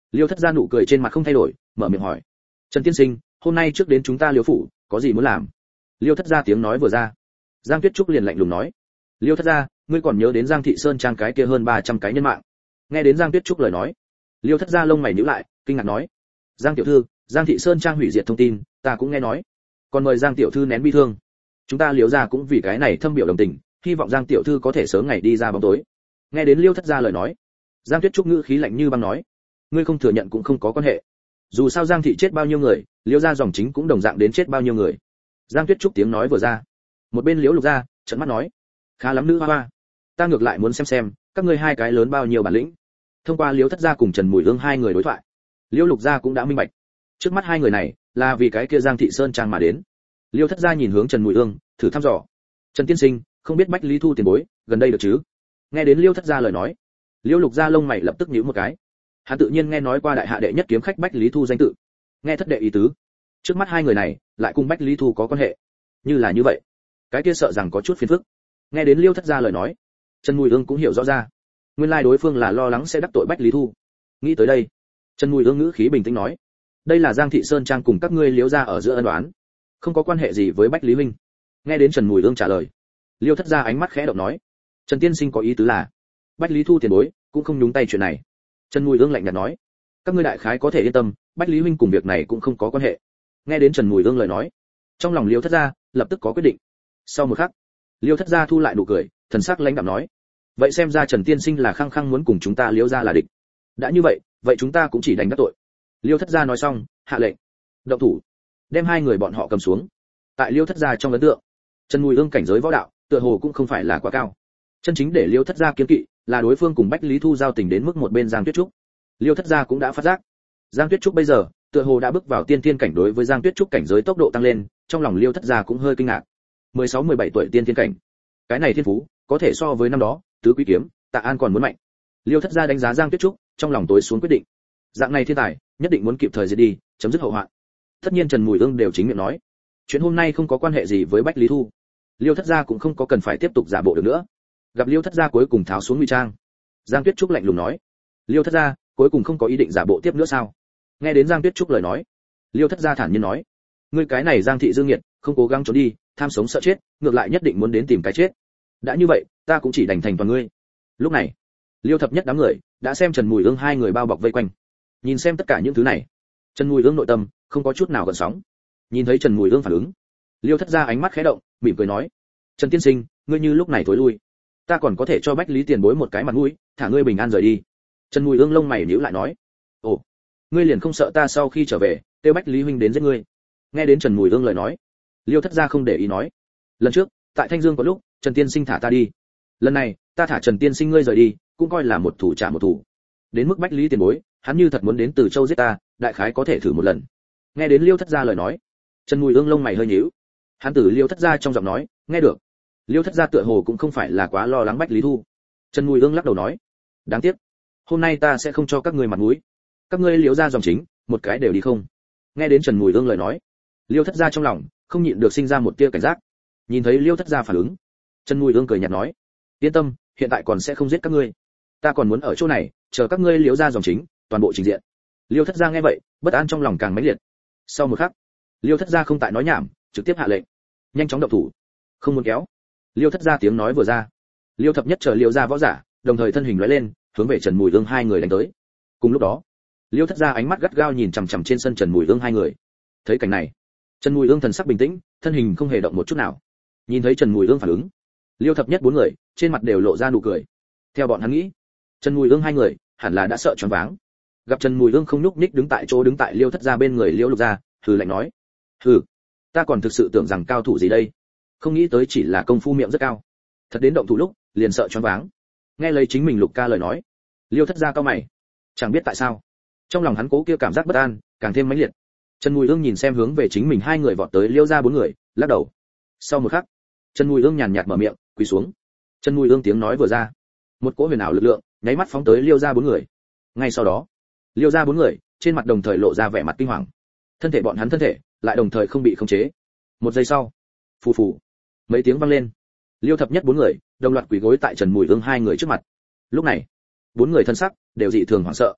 Liêu Thất Gia nụ cười trên mặt không thay đổi, mở miệng hỏi: "Trần tiên sinh, hôm nay trước đến chúng ta Liêu phủ, có gì muốn làm?" Liêu Thất Gia tiếng nói vừa ra, Giang Tuyết Trúc liền lạnh lùng nói: "Liêu Thất Gia, ngươi còn nhớ đến Giang Thị Sơn Trang cái kia hơn 300 cái nhân mạng?" Nghe đến Giang Tuyết Trúc lời nói, Liêu Thất Gia lông mày nhíu lại, kinh ngạc nói: "Giang tiểu thư, Giang Thị Sơn Trang hủy diệt thông tin, ta cũng nghe nói. Còn mời Giang tiểu thư nén bi thương. Chúng ta Liêu gia cũng vì cái này thâm biểu đồng tình, hy vọng Giang tiểu thư có thể sớm ngày đi ra bóng tối." Nghe đến Liêu Thất Gia lời nói, Giang Tuyết Trúc ngữ khí lạnh như băng nói: "Ngươi không thừa nhận cũng không có quan hệ. Dù sao Giang thị chết bao nhiêu người, Liêu gia dòng chính cũng đồng dạng đến chết bao nhiêu người." Giang Tuyết Trúc tiếng nói vừa ra, một bên Liễu Lục Gia trợn mắt nói: "Khá lắm nữ hoa hoa, ta ngược lại muốn xem các ngươi hai cái lớn bao nhiêu bản lĩnh." Thông qua Liễu Thất Gia cùng Trần Mùi Ương hai người đối thoại, Liễu Lục Gia cũng đã minh bạch, trước mắt hai người này là vì cái kia Giang Thị Sơn Trang mà đến. Liễu Thất Gia nhìn hướng Trần Mùi Ương, thử thăm dò: "Trần tiên sinh, không biết Bách Lý Thu tiền bối, gần đây được chứ?" Nghe đến Liễu Thất Gia lời nói, Liễu Lục Gia lông mày lập tức nhíu một cái. Hắn tự nhiên nghe nói qua đại hạ đệ nhất kiếm khách Bách Lý Thu danh tự. Nghe thất đệ ý tứ, trước mắt hai người này lại cùng Bách Lý Thu có quan hệ. Như là như vậy, cái kia sợ rằng có chút phiền phức. Nghe đến Liêu Thất Gia lời nói, Trần Mùi Ương cũng hiểu rõ ra, nguyên lai đối phương là lo lắng sẽ đắc tội Bách Lý Thu. Nghĩ tới đây, Trần Mùi Ương ngữ khí bình tĩnh nói: "Đây là Giang Thị Sơn Trang cùng các ngươi Liễu gia ở giữa ân oán, không có quan hệ gì với Bách Lý huynh." Nghe đến Trần Mùi Ương trả lời, Liêu Thất Gia ánh mắt khẽ động nói: "Trần tiên sinh có ý tứ là, Bách Lý Thu tiền bối cũng không nhúng tay chuyện này." Trần Mùi Ương lạnh nhạt nói: "Các ngươi đại khái có thể yên tâm, Bách Lý huynh cùng việc này cũng không có quan hệ." Nghe đến Trần Mùi Ương lời nói, trong lòng Liêu Thất Gia lập tức có quyết định. Sau một khắc, Liêu Thất Gia thu lại nụ cười, thần sắc lãnh đạm nói: "Vậy xem ra Trần tiên sinh là khăng khăng muốn cùng chúng ta Liêu gia là địch. Đã như vậy, vậy chúng ta cũng chỉ đánh đắc tội." Liêu Thất Gia nói xong, hạ lệnh: "Động thủ." Đem hai người bọn họ cầm xuống. Tại Liêu Thất Gia trong ấn tượng, Trần Mùi Ương cảnh giới võ đạo, tựa hồ cũng không phải là quá cao. Chân chính để Liêu Thất Gia kiêng kỵ, là đối phương cùng Bách Lý Thu giao tình đến mức một bên Giang Tuyết Trúc. Liêu Thất Gia cũng đã phát giác, Giang Tuyết Trúc bây giờ, tựa hồ đã bước vào tiên thiên cảnh, đối với Giang Tuyết Trúc cảnh giới tốc độ tăng lên, trong lòng Liêu Thất Gia cũng hơi kinh ngạc. 16-17 tuổi tiên thiên cảnh, cái này thiên phú, có thể so với năm đó, tứ quý kiếm, Tạ An còn muốn mạnh. Liêu Thất Gia đánh giá Giang Tuyết Trúc, trong lòng tối xuống quyết định, dạng này thiên tài, nhất định muốn kịp thời diệt đi, chấm dứt hậu hoạn. Tất nhiên Trần Mùi Ương đều chính miệng nói, chuyện hôm nay không có quan hệ gì với Bách Lý Thu, Liêu Thất Gia cũng không có cần phải tiếp tục giả bộ được nữa. Gặp Liêu Thất Gia cuối cùng tháo xuống ngụy trang, Giang Tuyết Trúc lạnh lùng nói: "Liêu Thất Gia, cuối cùng không có ý định giả bộ tiếp nữa sao?" Nghe đến Giang Tuyết Trúc lời nói, Liêu Thất Gia thản nhiên nói: "Ngươi cái này Giang thị dương nghiệt, không cố gắng trốn đi, tham sống sợ chết, ngược lại nhất định muốn đến tìm cái chết. Đã như vậy, ta cũng chỉ đành thành toàn ngươi." Lúc này, Liêu Thập Nhất đám người đã xem Trần Mùi Ương hai người bao bọc vây quanh. Nhìn xem tất cả những thứ này, Trần Mùi Ương nội tâm không có chút nào gợn sóng. Nhìn thấy Trần Mùi Ương phản ứng, Liêu Thất Gia ánh mắt khẽ động, mỉm cười nói: "Trần tiên sinh, ngươi như lúc này thối lui, ta còn có thể cho Bách Lý tiền bối một cái mặt mũi, thả ngươi bình an rời đi." Trần Mùi Ương lông mày nhíu lại nói: "Ồ, ngươi liền không sợ ta sau khi trở về, kêu Bách Lý huynh đến giết ngươi?" Nghe đến Trần Mùi Ương lời nói, Liêu Thất Gia không để ý nói: "Lần trước, tại Thanh Dương có lúc, Trần tiên sinh thả ta đi. Lần này, ta thả Trần tiên sinh ngươi rời đi, cũng coi là một thủ trả một thủ. Đến mức Bách Lý tiền bối, hắn như thật muốn đến Từ Châu giết ta, đại khái có thể thử một lần." Nghe đến Liêu Thất Gia lời nói, Trần Mùi Ương lông mày hơi nhíu. Hắn từ Liêu Thất Gia trong giọng nói, nghe được, Liêu Thất Gia tựa hồ cũng không phải là quá lo lắng Bách Lý Thu. Trần Mùi Ương lắc đầu nói: "Đáng tiếc, hôm nay ta sẽ không cho các ngươi mặt mũi. Các ngươi Liêu gia dòng chính, một cái đều đi không." Nghe đến Trần Mùi Ương lời nói, Liêu Thất Gia trong lòng không nhịn được sinh ra một tia cảnh giác. Nhìn thấy Liêu Thất Gia phản ứng, Trần Mùi Ương cười nhạt nói: "Yên tâm, hiện tại còn sẽ không giết các ngươi. Ta còn muốn ở chỗ này, chờ các ngươi Liêu gia dòng chính toàn bộ trình diện." Liêu Thất Gia nghe vậy, bất an trong lòng càng mãnh liệt. Sau một khắc, Liêu Thất Gia không tại nói nhảm, trực tiếp hạ lệnh: "Nhanh chóng động thủ." Không muốn kéo. Liêu Thất Gia tiếng nói vừa ra, Liêu Thập Nhất chờ Liêu gia võ giả, đồng thời thân hình lóe lên, hướng về Trần Mùi Ương hai người đánh tới. Cùng lúc đó, Liêu Thất Gia ánh mắt gắt gao nhìn chằm chằm trên sân Trần Mùi Ương hai người. Thấy cảnh này, Trần Mùi Ương thần sắc bình tĩnh, thân hình không hề động một chút nào. Nhìn thấy Trần Mùi Ương phản ứng, Liêu Thập Nhất bốn người trên mặt đều lộ ra nụ cười. Theo bọn hắn nghĩ, Trần Mùi Ương hai người hẳn là đã sợ choáng váng. Gặp Trần Mùi Ương không nhúc nhích đứng tại chỗ, đứng tại Liêu Thất Gia bên người Liêu Lục Gia, hừ lạnh nói: "Hừ, ta còn thực sự tưởng rằng cao thủ gì đây, không nghĩ tới chỉ là công phu miệng rất cao. Thật đến động thủ lúc, liền sợ choáng váng." Nghe lấy chính mình Lục ca lời nói, Liêu Thất Gia cao mày, chẳng biết tại sao, trong lòng hắn cố kia cảm giác bất an càng thêm mãnh liệt. Trần Mùi Ương nhìn xem hướng về chính mình hai người vọt tới Liêu gia bốn người, lắc đầu. Sau một khắc, Trần Mùi Ương nhàn nhạt mở miệng, quỳ xuống. Trần Mùi Ương tiếng nói vừa ra, một cỗ huyền ảo lực lượng nháy mắt phóng tới Liêu gia bốn người. Ngay sau đó, Liêu gia bốn người trên mặt đồng thời lộ ra vẻ mặt kinh hoàng. Thân thể bọn hắn thân thể lại đồng thời không bị khống chế. Một giây sau, phù phù, mấy tiếng vang lên. Liêu Thập Nhất bốn người đồng loạt quỳ gối tại Trần Mùi Ương hai người trước mặt. Lúc này, bốn người thân sắc đều dị thường hoảng sợ.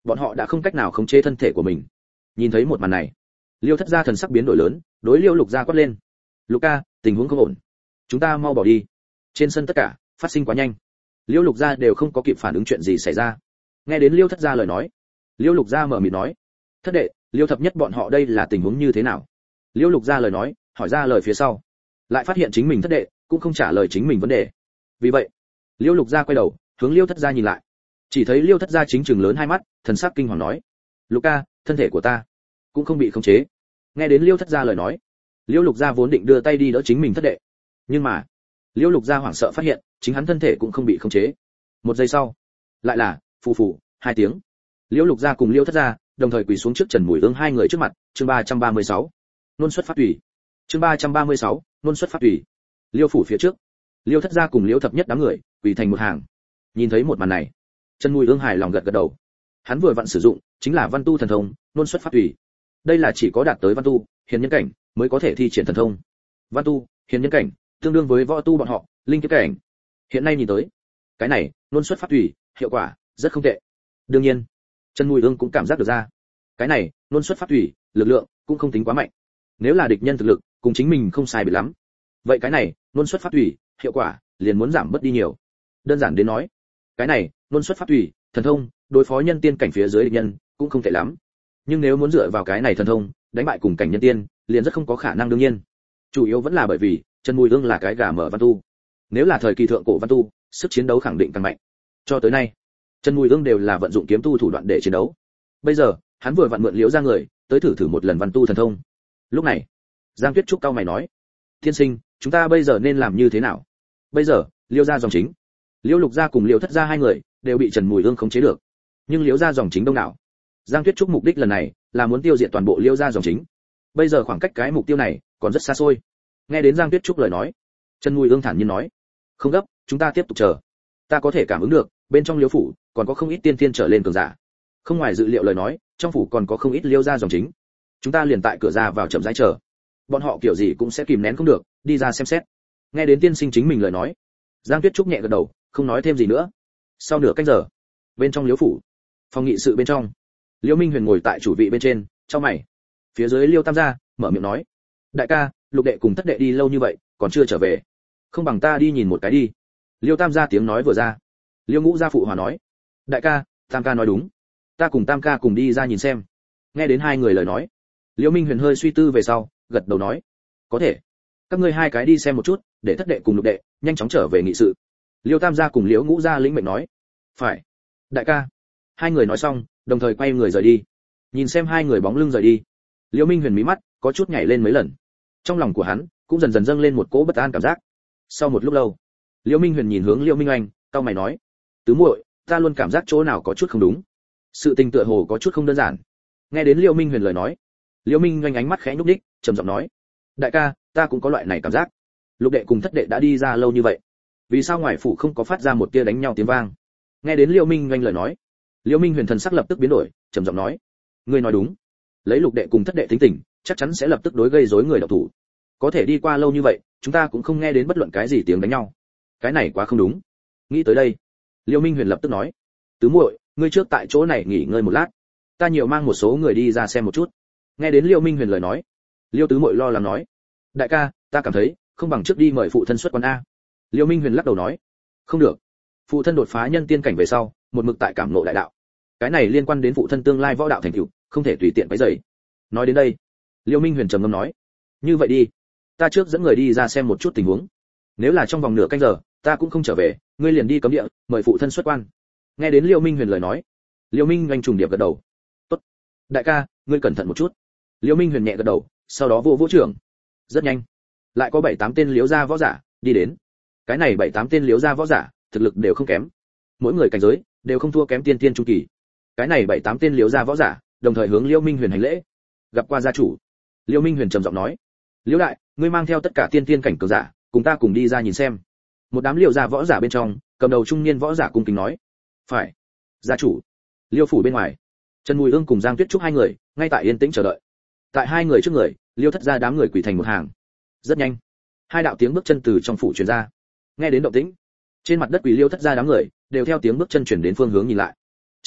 bọn họ đã không cách nào khống chế thân thể của mình. Nhìn thấy một màn này, Liêu Thất Gia thần sắc biến đổi lớn, đối Liêu Lục Gia quát lên: "Lục ca, tình huống không ổn, chúng ta mau bỏ đi." Trên sân tất cả phát sinh quá nhanh, Liêu Lục Gia đều không có kịp phản ứng chuyện gì xảy ra. Nghe đến Liêu Thất Gia lời nói, Liêu Lục Gia mở miệng nói: "Thất đệ, Liêu Thập Nhất bọn họ đây là tình huống như thế nào?" Liêu Lục Gia lời nói, hỏi ra lời phía sau, lại phát hiện chính mình thất đệ cũng không trả lời chính mình vấn đề. Vì vậy, Liêu Lục Gia quay đầu, hướng Liêu Thất Gia nhìn lại. Chỉ thấy Liêu Thất Gia chính trừng lớn hai mắt, thần sắc kinh hoàng nói: "Lục ca, thân thể của ta cũng không bị khống chế." Nghe đến Liêu Thất Gia lời nói, Liêu Lục Gia vốn định đưa tay đi đỡ chính mình thất đệ, nhưng mà Liêu Lục Gia hoảng sợ phát hiện, chính hắn thân thể cũng không bị khống chế. Một giây sau, lại là phù phù hai tiếng. Liêu Lục Gia cùng Liêu Thất Gia đồng thời quỳ xuống trước Trần Mùi Ương hai người trước mặt. Chương 336, nôn xuất phát tùy. Chương 336, nôn xuất phát tùy. Liêu phủ phía trước, Liêu Thất Gia cùng Liêu Thập Nhất đám người quỳ thành một hàng. Nhìn thấy một màn này, Trần Mùi Ương hài lòng gật gật đầu. Hắn vừa vặn sử dụng chính là văn tu thần thông, nôn xuất phát tùy. Đây là chỉ có đạt tới văn tu, hiền nhân cảnh mới có thể thi triển thần thông. Văn tu, hiền nhân cảnh tương đương với võ tu bọn họ, linh kiếp cảnh. Hiện nay nhìn tới, cái này nôn xuất phát tùy, hiệu quả rất không tệ. Đương nhiên, Trần Mùi Ương cũng cảm giác được ra, cái này nôn xuất phát tùy, lực lượng cũng không tính quá mạnh. Nếu là địch nhân thực lực cùng chính mình không sai biệt lắm, vậy cái này nôn xuất phát tùy, hiệu quả liền muốn giảm bớt đi nhiều. Đơn giản đến nói, cái này nôn xuất phát tùy, thần thông đối phó nhân tiên cảnh phía dưới địch nhân cũng không tệ lắm. Nhưng nếu muốn dựa vào cái này thần thông đánh bại cùng cảnh nhân tiên, liền rất không có khả năng. Đương nhiên, chủ yếu vẫn là bởi vì Trần Mùi Ương là cái gà mở văn tu. Nếu là thời kỳ thượng cổ văn tu, sức chiến đấu khẳng định càng mạnh. Cho tới nay, Trần Mùi Ương đều là vận dụng kiếm tu thủ đoạn để chiến đấu. Bây giờ, hắn vừa vặn mượn Liễu gia người, tới thử một lần văn tu thần thông. Lúc này, Giang Tuyết Trúc cao mày nói: "Thiên sinh, chúng ta bây giờ nên làm như thế nào?" Bây giờ, Liễu gia dòng chính, Liễu Lục gia cùng Liễu Thất gia hai người đều bị Trần Mùi Ương khống chế được. Nhưng Liễu gia dòng chính đông đảo. Giang Tuyết Trúc mục đích lần này là muốn tiêu diệt toàn bộ Liễu gia dòng chính. Bây giờ khoảng cách cái mục tiêu này còn rất xa xôi. Nghe đến Giang Tuyết Trúc lời nói, Trần Mùi Ương thản nhiên nói: "Không gấp, chúng ta tiếp tục chờ. Ta có thể cảm ứng được, bên trong Liễu phủ còn có không ít tiên thiên trở lên cường giả. Không ngoài dự liệu lời nói, trong phủ còn có không ít Liễu gia dòng chính. Chúng ta liền tại cửa ra vào chậm rãi chờ. Bọn họ kiểu gì cũng sẽ kìm nén không được, đi ra xem xét." Nghe đến tiên sinh chính mình lời nói, Giang Tuyết Trúc nhẹ gật đầu, không nói thêm gì nữa. Sau nửa canh giờ, bên trong Liễu phủ, phòng nghị sự bên trong, Liễu Minh Huyền ngồi tại chủ vị bên trên, chau mày. Phía dưới Liêu Tam gia mở miệng nói: "Đại ca, Lục đệ cùng Thất đệ đi lâu như vậy, còn chưa trở về, không bằng ta đi nhìn một cái đi." Liêu Tam gia tiếng nói vừa ra, Liêu Ngũ gia phụ hòa nói: "Đại ca, Tam ca nói đúng, ta cùng Tam ca cùng đi ra nhìn xem." Nghe đến hai người lời nói, Liêu Minh Huyền hơi suy tư về sau, gật đầu nói: "Có thể, các ngươi hai cái đi xem một chút, để Thất đệ cùng Lục đệ nhanh chóng trở về nghị sự." Liêu Tam gia cùng Liễu Ngũ gia lĩnh mệnh nói: "Phải, đại ca." Hai người nói xong, đồng thời quay người rời đi. Nhìn xem hai người bóng lưng rời đi, Liễu Minh Huyền mí mắt có chút nhảy lên mấy lần. Trong lòng của hắn cũng dần dần dâng lên một cỗ bất an cảm giác. Sau một lúc lâu, Liễu Minh Huyền nhìn hướng Liễu Minh Anh, cau mày nói: "Tứ muội, ta luôn cảm giác chỗ nào có chút không đúng. Sự tình tựa hồ có chút không đơn giản." Nghe đến Liễu Minh Huyền lời nói, Liễu Minh Anh ánh mắt khẽ nhúc nhích, trầm giọng nói: "Đại ca, ta cũng có loại này cảm giác. Lục đệ cùng Thất đệ đã đi ra lâu như vậy, vì sao ngoài phủ không có phát ra một tia đánh nhau tiếng vang?" Nghe đến Liễu Minh Anh lời nói, Liễu Minh Huyền thần sắc lập tức biến đổi, trầm giọng nói: "Ngươi nói đúng, lấy Lục đệ cùng Thất đệ tính tình, chắc chắn sẽ lập tức đối gây rối người độc thủ. Có thể đi qua lâu như vậy, chúng ta cũng không nghe đến bất luận cái gì tiếng đánh nhau. Cái này quá không đúng." Nghĩ tới đây, Liễu Minh Huyền lập tức nói: "Tứ muội, ngươi trước tại chỗ này nghỉ ngơi một lát, ta nhiều mang một số người đi ra xem một chút." Nghe đến Liễu Minh Huyền lời nói, Liễu Tứ muội lo lắng nói: "Đại ca, ta cảm thấy, không bằng trước đi mời phụ thân xuất quan a." Liễu Minh Huyền lắc đầu nói: "Không được, phụ thân đột phá nhân tiên cảnh về sau, một mực tại cảm ngộ đại đạo. Cái này liên quan đến phụ thân tương lai võ đạo thành tựu, không thể tùy tiện quấy rầy." Nói đến đây, Liễu Minh Huyền trầm ngâm nói: "Như vậy đi, ta trước dẫn người đi ra xem một chút tình huống. Nếu là trong vòng nửa canh giờ, ta cũng không trở về, ngươi liền đi cấm địa, mời phụ thân xuất quan." Nghe đến Liễu Minh Huyền lời nói, Liễu Minh Anh trùng điệp gật đầu: "Tốt, đại ca, ngươi cẩn thận một chút." Liễu Minh Huyền nhẹ gật đầu, sau đó vỗ trưởng. Rất nhanh, lại có 7-8 tên Liễu gia võ giả đi đến. Cái này 7-8 tên Liễu gia võ giả, thực lực đều không kém. Mỗi người cảnh giới đều không thua kém tiên tiên trung kỳ. Cái này 7-8 tên Liễu gia võ giả, đồng thời hướng Liễu Minh Huyền hành lễ. Gặp qua gia chủ, Liễu Minh Huyền trầm giọng nói: "Liễu đại, ngươi mang theo tất cả tiên tiên cảnh cường giả, cùng ta cùng đi ra nhìn xem." Một đám Liễu gia võ giả bên trong, cầm đầu trung niên võ giả cung kính nói: "Phải, gia chủ." Liễu phủ bên ngoài, Trần Mùi Ương cùng Giang Tuyết Trúc hai người ngay tại yên tĩnh chờ đợi. Tại hai người trước người, Liễu Thất gia đám người quỳ thành một hàng. Rất nhanh, hai đạo tiếng bước chân từ trong phủ truyền ra. Nghe đến động tĩnh, trên mặt đất quỳ Liễu Thất gia đám người đều theo tiếng bước chân chuyển đến phương hướng nhìn lại.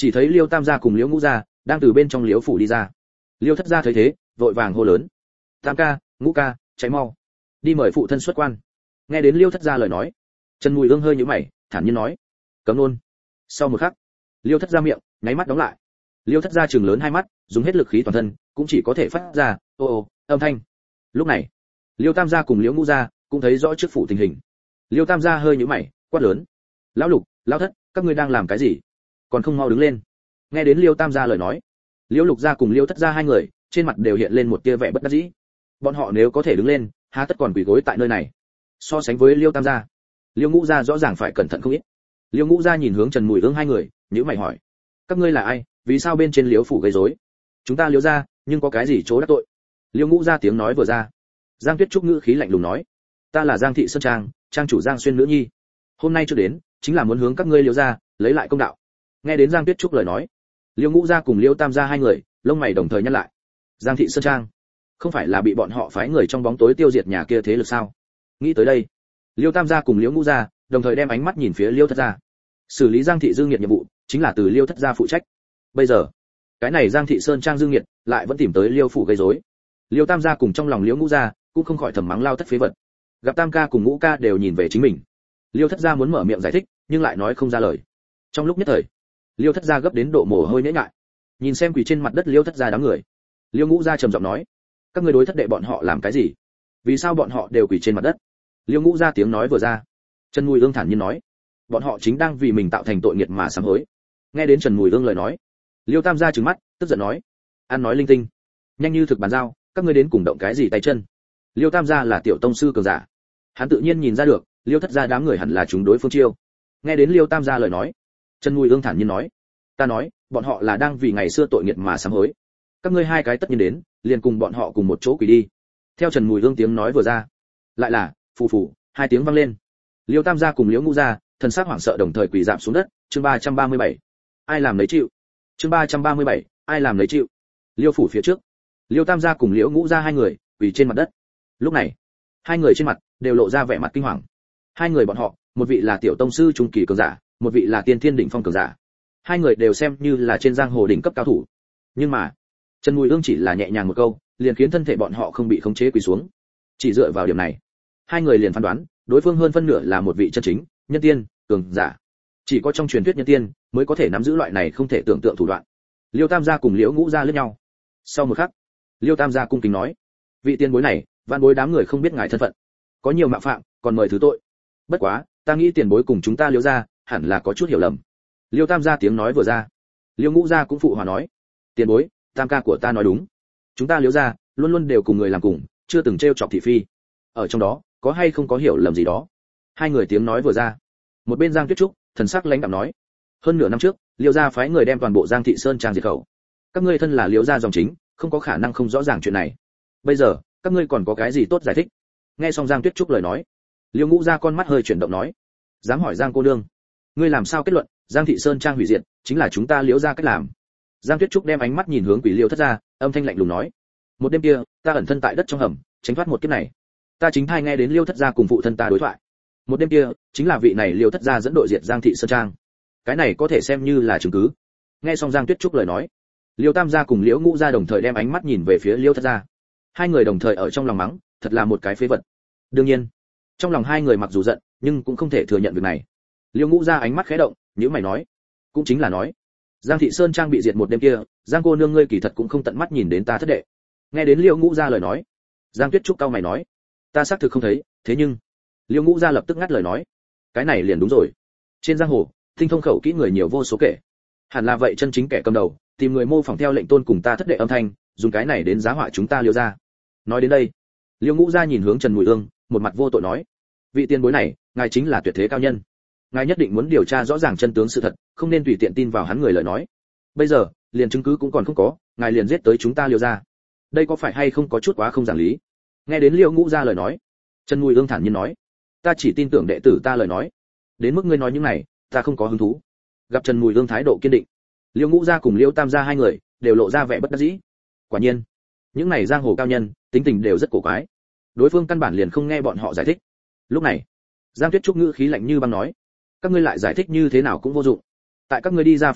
Chỉ thấy Liêu Tam gia cùng Liễu Ngũ gia đang từ bên trong Liễu phủ đi ra. Liêu Thất gia thấy thế, vội vàng hô lớn: "Tam ca, Ngũ ca, cháy mau, đi mời phụ thân xuất quan." Nghe đến Liêu Thất gia lời nói, Trần Mùi Ương hơi nhíu mày, thản nhiên nói: "Cấm luôn." Sau một khắc, Liêu Thất gia miệng nháy mắt đóng lại. Liêu Thất gia trừng lớn hai mắt, dùng hết lực khí toàn thân, cũng chỉ có thể phát ra ô ô âm thanh. Lúc này, Liêu Tam gia cùng Liễu Ngũ gia cũng thấy rõ trước phủ tình hình. Liêu Tam gia hơi nhíu mày, quát lớn: "Lão Lục, Lão Thất, các ngươi đang làm cái gì? Còn không mau đứng lên." Nghe đến Liêu Tam gia lời nói, Liễu Lục gia cùng Liêu Thất gia hai người, trên mặt đều hiện lên một tia vẻ bất đắc dĩ. Bọn họ nếu có thể đứng lên, há tất còn quỳ gối tại nơi này. So sánh với Liêu Tam gia, Liêu Ngũ gia rõ ràng phải cẩn thận không ít. Liêu Ngũ gia nhìn hướng Trần Mùi Ương hai người, nhíu mày hỏi: "Các ngươi là ai, vì sao bên trên Liễu phủ gây rối?" "Chúng ta Liễu gia, nhưng có cái gì chỗ đắc tội?" Liêu Ngũ gia tiếng nói vừa ra, Giang Tuyết Trúc ngữ khí lạnh lùng nói: "Ta là Giang thị Sơn Trang, trang chủ Giang Xuyên nữ nhi. Hôm nay chưa đến, chính là muốn hướng các ngươi Liễu gia lấy lại công đạo." Nghe đến Giang Tuyết Trúc lời nói, Liêu Ngũ gia cùng Liêu Tam gia hai người, lông mày đồng thời nhăn lại. Giang thị Sơn Trang, không phải là bị bọn họ phái người trong bóng tối tiêu diệt nhà kia thế lực sao? Nghĩ tới đây, Liêu Tam gia cùng Liễu Ngũ gia đồng thời đem ánh mắt nhìn phía Liêu Thất gia. Xử lý Giang thị Dương Nghiệt nhiệm vụ chính là từ Liêu Thất gia phụ trách. Bây giờ, cái này Giang thị Sơn Trang Dương Nghiệt lại vẫn tìm tới Liêu phủ gây rối. Liêu Tam gia cùng trong lòng Liễu Ngũ gia cũng không khỏi thầm mắng lao thất phế vật. Gặp Tam ca cùng Ngũ ca đều nhìn về chính mình. Liêu Thất gia muốn mở miệng giải thích, nhưng lại nói không ra lời. Trong lúc nhất thời, Liêu Thất gia gấp đến độ mồ hôi nhễ nhại. Nhìn xem quỳ trên mặt đất Liêu Thất gia đám người, Liêu Ngũ gia trầm giọng nói: "Các ngươi đối thất đệ bọn họ làm cái gì? Vì sao bọn họ đều quỳ trên mặt đất?" Liêu Ngũ gia tiếng nói vừa ra, Trần Mùi Ương thản nhiên nói: "Bọn họ chính đang vì mình tạo thành tội nghiệp mà sám hối." Nghe đến Trần Mùi Ương lời nói, Liêu Tam gia trừng mắt, tức giận nói: "Ăn nói linh tinh, nhanh như thực bàn giao, các ngươi đến cùng động cái gì tay chân?" Liêu Tam gia là tiểu tông sư cường giả, hắn tự nhiên nhìn ra được, Liêu Thất gia đám người hẳn là chúng đối phương chiêu. Nghe đến Liêu Tam gia lời nói, Trần Mùi Ương thản nhiên nói: "Ta nói, bọn họ là đang vì ngày xưa tội nghiệp mà sám hối. Các ngươi hai cái tất nhiên đến, liền cùng bọn họ cùng một chỗ quỳ đi." Theo Trần Mùi Ương tiếng nói vừa ra, lại là phù phù hai tiếng vang lên. Liêu Tam gia cùng Liễu Ngũ gia thần sắc hoảng sợ đồng thời quỳ rạp xuống đất. Chương 337, ai làm lấy chịu. Chương 337, ai làm lấy chịu. Liêu phủ phía trước, Liêu Tam gia cùng Liễu Ngũ gia hai người quỳ trên mặt đất. Lúc này, hai người trên mặt đều lộ ra vẻ mặt kinh hoàng. Hai người bọn họ, một vị là tiểu tông sư trung kỳ cường giả, một vị là tiên thiên đỉnh phong cường giả. Hai người đều xem như là trên giang hồ đỉnh cấp cao thủ. Nhưng mà, Trần Mùi Ương chỉ là nhẹ nhàng một câu, liền khiến thân thể bọn họ không bị khống chế quỳ xuống. Chỉ dựa vào điểm này, hai người liền phán đoán, đối phương hơn phân nửa là một vị chân chính nhân tiên cường giả. Chỉ có trong truyền thuyết nhân tiên mới có thể nắm giữ loại này không thể tưởng tượng thủ đoạn. Liêu Tam gia cùng Liễu Ngũ gia liếc nhau. Sau một khắc, Liêu Tam gia cung kính nói: "Vị tiên bối này, vạn bối đám người không biết ngài thân phận, có nhiều mạo phạm, còn mời thứ tội. Bất quá, ta nghĩ tiền bối cùng chúng ta Liêu gia hẳn là có chút hiểu lầm." Liêu Tam gia tiếng nói vừa ra, Liêu Ngũ gia cũng phụ hòa nói: "Tiền bối, Tam ca của ta nói đúng. Chúng ta Liêu gia luôn luôn đều cùng người làm cùng, chưa từng trêu chọc thị phi. Ở trong đó, có hay không có hiểu lầm gì đó?" Hai người tiếng nói vừa ra, một bên Giang Tuyết Trúc thần sắc lãnh đạm nói: "Hơn nửa năm trước, Liêu gia phái người đem toàn bộ Giang thị Sơn Trang diệt khẩu. Các ngươi thân là Liêu gia dòng chính, không có khả năng không rõ ràng chuyện này. Bây giờ, các ngươi còn có cái gì tốt giải thích?" Nghe xong Giang Tuyết Trúc lời nói, Liêu Ngũ gia con mắt hơi chuyển động nói: "Dám hỏi Giang cô nương, ngươi làm sao kết luận Giang thị Sơn Trang hủy diệt chính là chúng ta Liễu gia cách làm?" Giang Tuyết Trúc đem ánh mắt nhìn hướng Quỷ Liêu Thất gia, âm thanh lạnh lùng nói: "Một đêm kia, ta ẩn thân tại đất trong hầm, tránh thoát một kiếp này. Ta chính thai nghe đến Liêu Thất gia cùng phụ thân ta đối thoại. Một đêm kia, chính là vị này Liêu Thất gia dẫn đội diệt Giang thị Sơn Trang. Cái này có thể xem như là chứng cứ." Nghe xong Giang Tuyết Trúc lời nói, Liêu Tam gia cùng Liễu Ngũ gia đồng thời đem ánh mắt nhìn về phía Liêu Thất gia. Hai người đồng thời ở trong lòng mắng, thật là một cái phế vật. Đương nhiên, trong lòng hai người mặc dù giận, nhưng cũng không thể thừa nhận việc này. Liêu Ngũ gia ánh mắt khẽ động, nhíu mày nói: "Cũng chính là nói, Giang thị Sơn Trang bị diệt một đêm kia, Giang cô nương ngươi kỳ thật cũng không tận mắt nhìn đến ta thất đệ." Nghe đến Liêu Ngũ gia lời nói, Giang Tuyết Trúc cau mày nói: "Ta xác thực không thấy, thế nhưng..." Liêu Ngũ gia lập tức ngắt lời nói: "Cái này liền đúng rồi. Trên giang hồ, tinh thông khẩu kỹ người nhiều vô số kể. Hẳn là vậy chân chính kẻ cầm đầu, tìm người mô phỏng theo lệnh tôn cùng ta thất đệ âm thanh, dùng cái này đến giá họa chúng ta Liêu gia." Nói đến đây, Liêu Ngũ gia nhìn hướng Trần Mùi Ương, một mặt vô tội nói: "Vị tiên bối này, ngài chính là tuyệt thế cao nhân. Ngài nhất định muốn điều tra rõ ràng chân tướng sự thật, không nên tùy tiện tin vào hắn người lời nói. Bây giờ, liền chứng cứ cũng còn không có, ngài liền giết tới chúng ta Liêu gia. Đây có phải hay không có chút quá không giảng lý?" Nghe đến Liêu Ngũ gia lời nói, Trần Mùi Ương thản nhiên nói: "Ta chỉ tin tưởng đệ tử ta lời nói. Đến mức ngươi nói những này, ta không có hứng thú." Gặp Trần Mùi Ương thái độ kiên định, Liêu Ngũ gia cùng Liêu Tam gia hai người đều lộ ra vẻ bất đắc dĩ. Quả nhiên, những này giang hồ cao nhân, tính tình đều rất cổ quái. Đối phương căn bản liền không nghe bọn họ giải thích. Lúc này, Giang Tuyết Trúc ngữ khí lạnh như băng nói: "Các ngươi lại giải thích như thế nào cũng vô dụng. Tại các ngươi đi ra phía trước,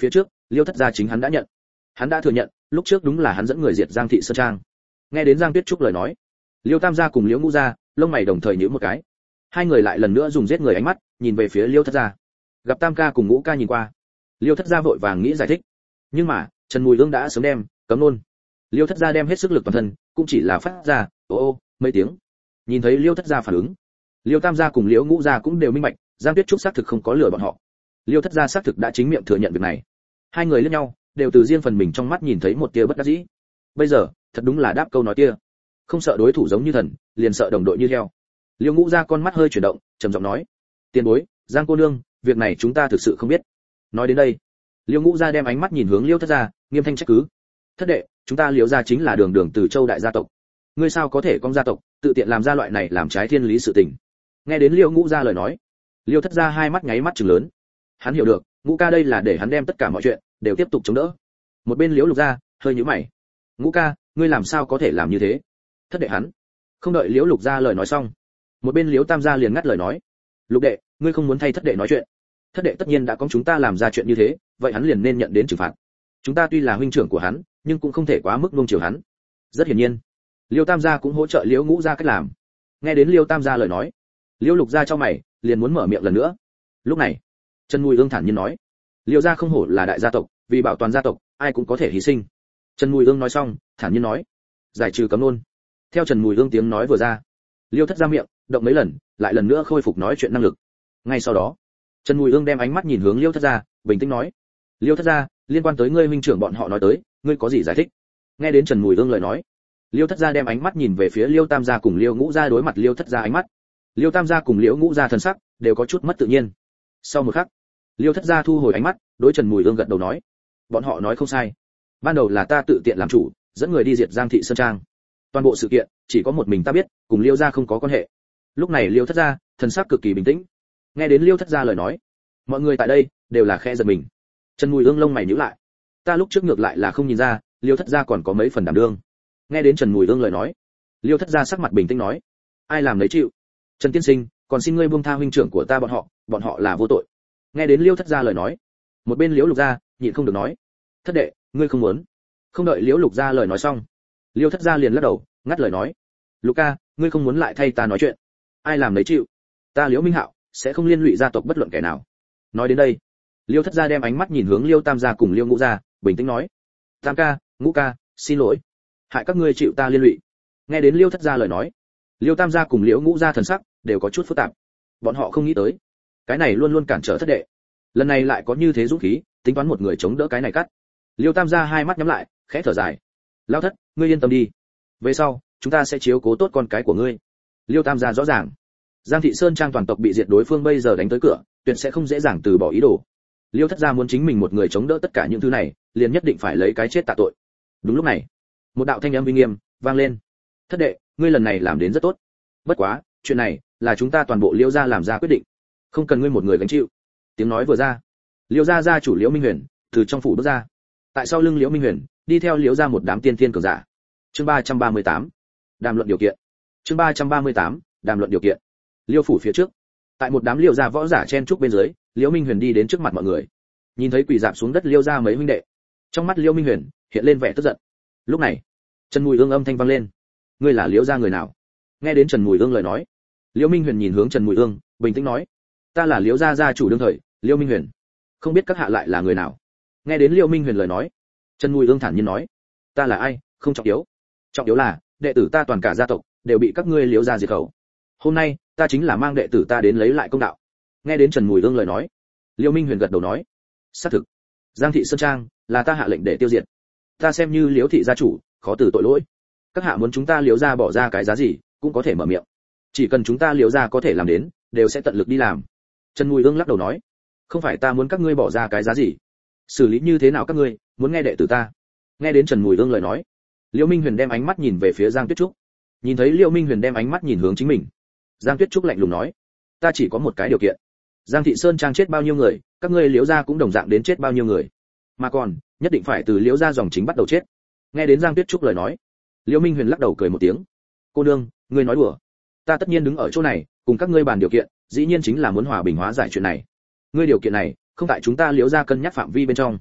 Liêu thất gia chính hắn đã nhận. Hắn đã thừa nhận, lúc trước đúng là hắn dẫn người diệt Giang thị sơn trang. Nghe đến Giang Tuyết Trúc lời nói, Liêu Tam gia cùng Liễu Ngũ gia, lông mày đồng thời nhíu một cái. Hai người lại lần nữa dùng giết người ánh mắt nhìn về phía Liêu thất gia. Gặp Tam ca cùng Ngũ ca nhìn qua, Liêu thất gia vội vàng nghĩ giải thích, nhưng mà Trần Mùi Ương đã sớm đem cấm luôn. Liêu thất gia đem hết sức lực toàn thân, cũng chỉ là phát ra ô ô mấy tiếng. Nhìn thấy Liêu thất gia phản ứng, Liêu Tam gia cùng Liễu Ngũ gia cũng đều minh bạch, Giang Tuyết Trúc xác thực không có lừa bọn họ. Liêu thất gia xác thực đã chính miệng thừa nhận việc này. Hai người liếc nhau, đều từ riêng phần mình trong mắt nhìn thấy một tia bất đắc dĩ. Bây giờ, thật đúng là đáp câu nói kia. Không sợ đối thủ giống như thần, liền sợ đồng đội như heo. Liêu Ngũ gia con mắt hơi chuyển động, trầm giọng nói: "Tiền bối, Giang cô nương, việc này chúng ta thực sự không biết." Nói đến đây, Liêu Ngũ gia đem ánh mắt nhìn hướng Liêu thất gia, nghiêm thanh trách cứ: "Thất đệ, chúng ta Liêu gia chính là đường đường Từ Châu đại gia tộc, ngươi sao có thể con gia tộc tự tiện làm ra loại này làm trái thiên lý sự tình?" Nghe đến Liêu Ngũ gia lời nói, Liêu thất gia hai mắt nháy mắt trừng lớn. Hắn hiểu được, Ngũ ca đây là để hắn đem tất cả mọi chuyện đều tiếp tục chống đỡ. Một bên Liễu Lục gia hơi nhíu mày: "Ngũ ca, ngươi làm sao có thể làm như thế?" Thất đệ hắn. Không đợi Liễu Lục gia lời nói xong, một bên Liễu Tam gia liền ngắt lời nói: "Lục đệ, ngươi không muốn thay thất đệ nói chuyện. Thất đệ tất nhiên đã có chúng ta làm ra chuyện như thế, vậy hắn liền nên nhận đến trừng phạt. Chúng ta tuy là huynh trưởng của hắn, nhưng cũng không thể quá mức nuông chiều hắn." Rất hiển nhiên, Liêu Tam gia cũng hỗ trợ Liễu Ngũ gia cách làm. Nghe đến Liêu Tam gia lời nói, Liễu Lục gia cho mày, liền muốn mở miệng lần nữa. Lúc này, Trần Mùi Ương thản nhiên nói: "Liêu gia không hổ là đại gia tộc, vì bảo toàn gia tộc, ai cũng có thể hy sinh." Trần Mùi Ương nói xong, thản nhiên nói: "Giải trừ cấm luôn." Theo Trần Mùi Ương tiếng nói vừa ra, Liêu thất ra miệng, động mấy lần, lại lần nữa khôi phục nói chuyện năng lực. Ngay sau đó, Trần Mùi Ương đem ánh mắt nhìn hướng Liêu thất gia, bình tĩnh nói: "Liêu thất gia, liên quan tới ngươi huynh trưởng bọn họ nói tới, ngươi có gì giải thích?" Nghe đến Trần Mùi Ương lời nói, Liêu thất gia đem ánh mắt nhìn về phía Liêu Tam gia cùng Liêu Ngũ gia, đối mặt Liêu thất gia ánh mắt, Liêu Tam gia cùng Liễu Ngũ gia thần sắc đều có chút mất tự nhiên. Sau một khắc, Liêu thất gia thu hồi ánh mắt, đối Trần Mùi Ương gật đầu nói: "Bọn họ nói không sai. Ban đầu là ta tự tiện làm chủ, dẫn người đi diệt Giang thị sơn trang. Toàn bộ sự kiện chỉ có một mình ta biết, cùng Liêu gia không có quan hệ." Lúc này Liêu thất gia thần sắc cực kỳ bình tĩnh. Nghe đến Liêu thất gia lời nói, mọi người tại đây đều là khẽ giật mình. Trần Mùi Ương lông mày nhíu lại. Ta lúc trước ngược lại là không nhìn ra, Liêu thất gia còn có mấy phần đảm đương. Nghe đến Trần Mùi Ương lời nói, Liêu thất gia sắc mặt bình tĩnh nói: "Ai làm lấy chịu. Trần tiên sinh, còn xin ngươi buông tha huynh trưởng của ta bọn họ là vô tội." Nghe đến Liêu thất gia lời nói, một bên Liễu Lục gia nhịn không được nói: "Thất đệ, ngươi không muốn." Không đợi Liễu Lục gia lời nói xong, Liêu thất gia liền lắc đầu, ngắt lời nói: "Lục ca, ngươi không muốn lại thay ta nói chuyện. Ai làm lấy chịu. Ta Liễu Minh Hạo sẽ không liên lụy gia tộc bất luận kẻ nào." Nói đến đây, Liêu thất gia đem ánh mắt nhìn hướng Liêu Tam gia cùng Liêu Ngũ gia, bình tĩnh nói: "Tam ca, Ngũ ca, xin lỗi, hại các ngươi chịu ta liên lụy." Nghe đến Liêu thất gia lời nói, Liêu Tam gia cùng Liễu Ngũ gia thần sắc đều có chút phức tạp. Bọn họ không nghĩ tới, cái này luôn luôn cản trở thất đệ, lần này lại có như thế dũng khí, tính toán một người chống đỡ cái này cắt. Liêu Tam gia hai mắt nhắm lại, khẽ thở dài: "Lão thất, ngươi yên tâm đi, về sau chúng ta sẽ chiếu cố tốt con cái của ngươi." Liêu Tam gia rõ ràng, Giang thị sơn trang toàn tộc bị diệt, đối phương bây giờ đánh tới cửa, tuyệt sẽ không dễ dàng từ bỏ ý đồ. Liêu thất gia muốn chính mình một người chống đỡ tất cả những thứ này, liền nhất định phải lấy cái chết tạ tội. Đúng lúc này, một đạo thanh âm uy nghiêm vang lên: "Thất đệ, ngươi lần này làm đến rất tốt. Bất quá, chuyện này là chúng ta toàn bộ Liêu gia làm ra quyết định, không cần ngươi một người gánh chịu." Tiếng nói vừa ra, Liêu gia gia chủ Liễu Minh Huyền từ trong phủ bước ra. Tại sau lưng Liễu Minh Huyền, đi theo Liễu gia một đám tiên thiên cường giả. Chương 338, đàm luận điều kiện. Chương 338, đàm luận điều kiện. Liêu phủ phía trước, tại một đám Liêu gia võ giả chen chúc bên dưới, Liễu Minh Huyền đi đến trước mặt mọi người. Nhìn thấy quỳ rạp xuống đất Liêu gia mấy huynh đệ, trong mắt Liễu Minh Huyền hiện lên vẻ tức giận. Lúc này, Trần Mùi Ương âm thanh vang lên: "Ngươi là Liễu gia người nào?" Nghe đến Trần Mùi Ương lời nói, Liễu Minh Huyền nhìn hướng Trần Mùi Ương, bình tĩnh nói: "Ta là Liễu gia gia chủ đương thời, Liễu Minh Huyền. Không biết các hạ lại là người nào?" Nghe đến Liễu Minh Huyền lời nói, Trần Mùi Ương thản nhiên nói: "Ta là ai, không trọng yếu. Trọng yếu là, đệ tử ta toàn cả gia tộc đều bị các ngươi Liễu gia diệt khẩu. Hôm nay, ta chính là mang đệ tử ta đến lấy lại công đạo." Nghe đến Trần Mùi Ương lời nói, Liễu Minh Huyền gật đầu nói: "Xác thực, Giang thị sơn trang là ta hạ lệnh để tiêu diệt. Ta xem như Liễu thị gia chủ, khó từ tội lỗi. Các hạ muốn chúng ta Liễu gia bỏ ra cái giá gì, cũng có thể mở miệng. Chỉ cần chúng ta Liễu gia có thể làm đến, đều sẽ tận lực đi làm." Trần Mùi Ương lắc đầu nói: "Không phải ta muốn các ngươi bỏ ra cái giá gì, xử lý như thế nào các ngươi muốn nghe đệ tử ta." Nghe đến Trần Mùi Ương lời nói, Liễu Minh Huyền đem ánh mắt nhìn về phía Giang Tuyết Trúc. Nhìn thấy Liễu Minh Huyền đem ánh mắt nhìn hướng chính mình, Giang Tuyết Trúc lạnh lùng nói: "Ta chỉ có một cái điều kiện. Giang thị sơn trang chết bao nhiêu người, các ngươi Liễu gia cũng đồng dạng đến chết bao nhiêu người, mà còn nhất định phải từ Liễu gia dòng chính bắt đầu chết." Nghe đến Giang Tuyết Trúc lời nói, Liễu Minh Huyền lắc đầu cười một tiếng: "Cô nương, ngươi nói đùa. Ta tất nhiên đứng ở chỗ này, cùng các ngươi bàn điều kiện, dĩ nhiên chính là muốn hòa bình hóa giải chuyện này. Ngươi điều kiện này, không tại chúng ta Liễu gia cân nhắc phạm vi bên trong."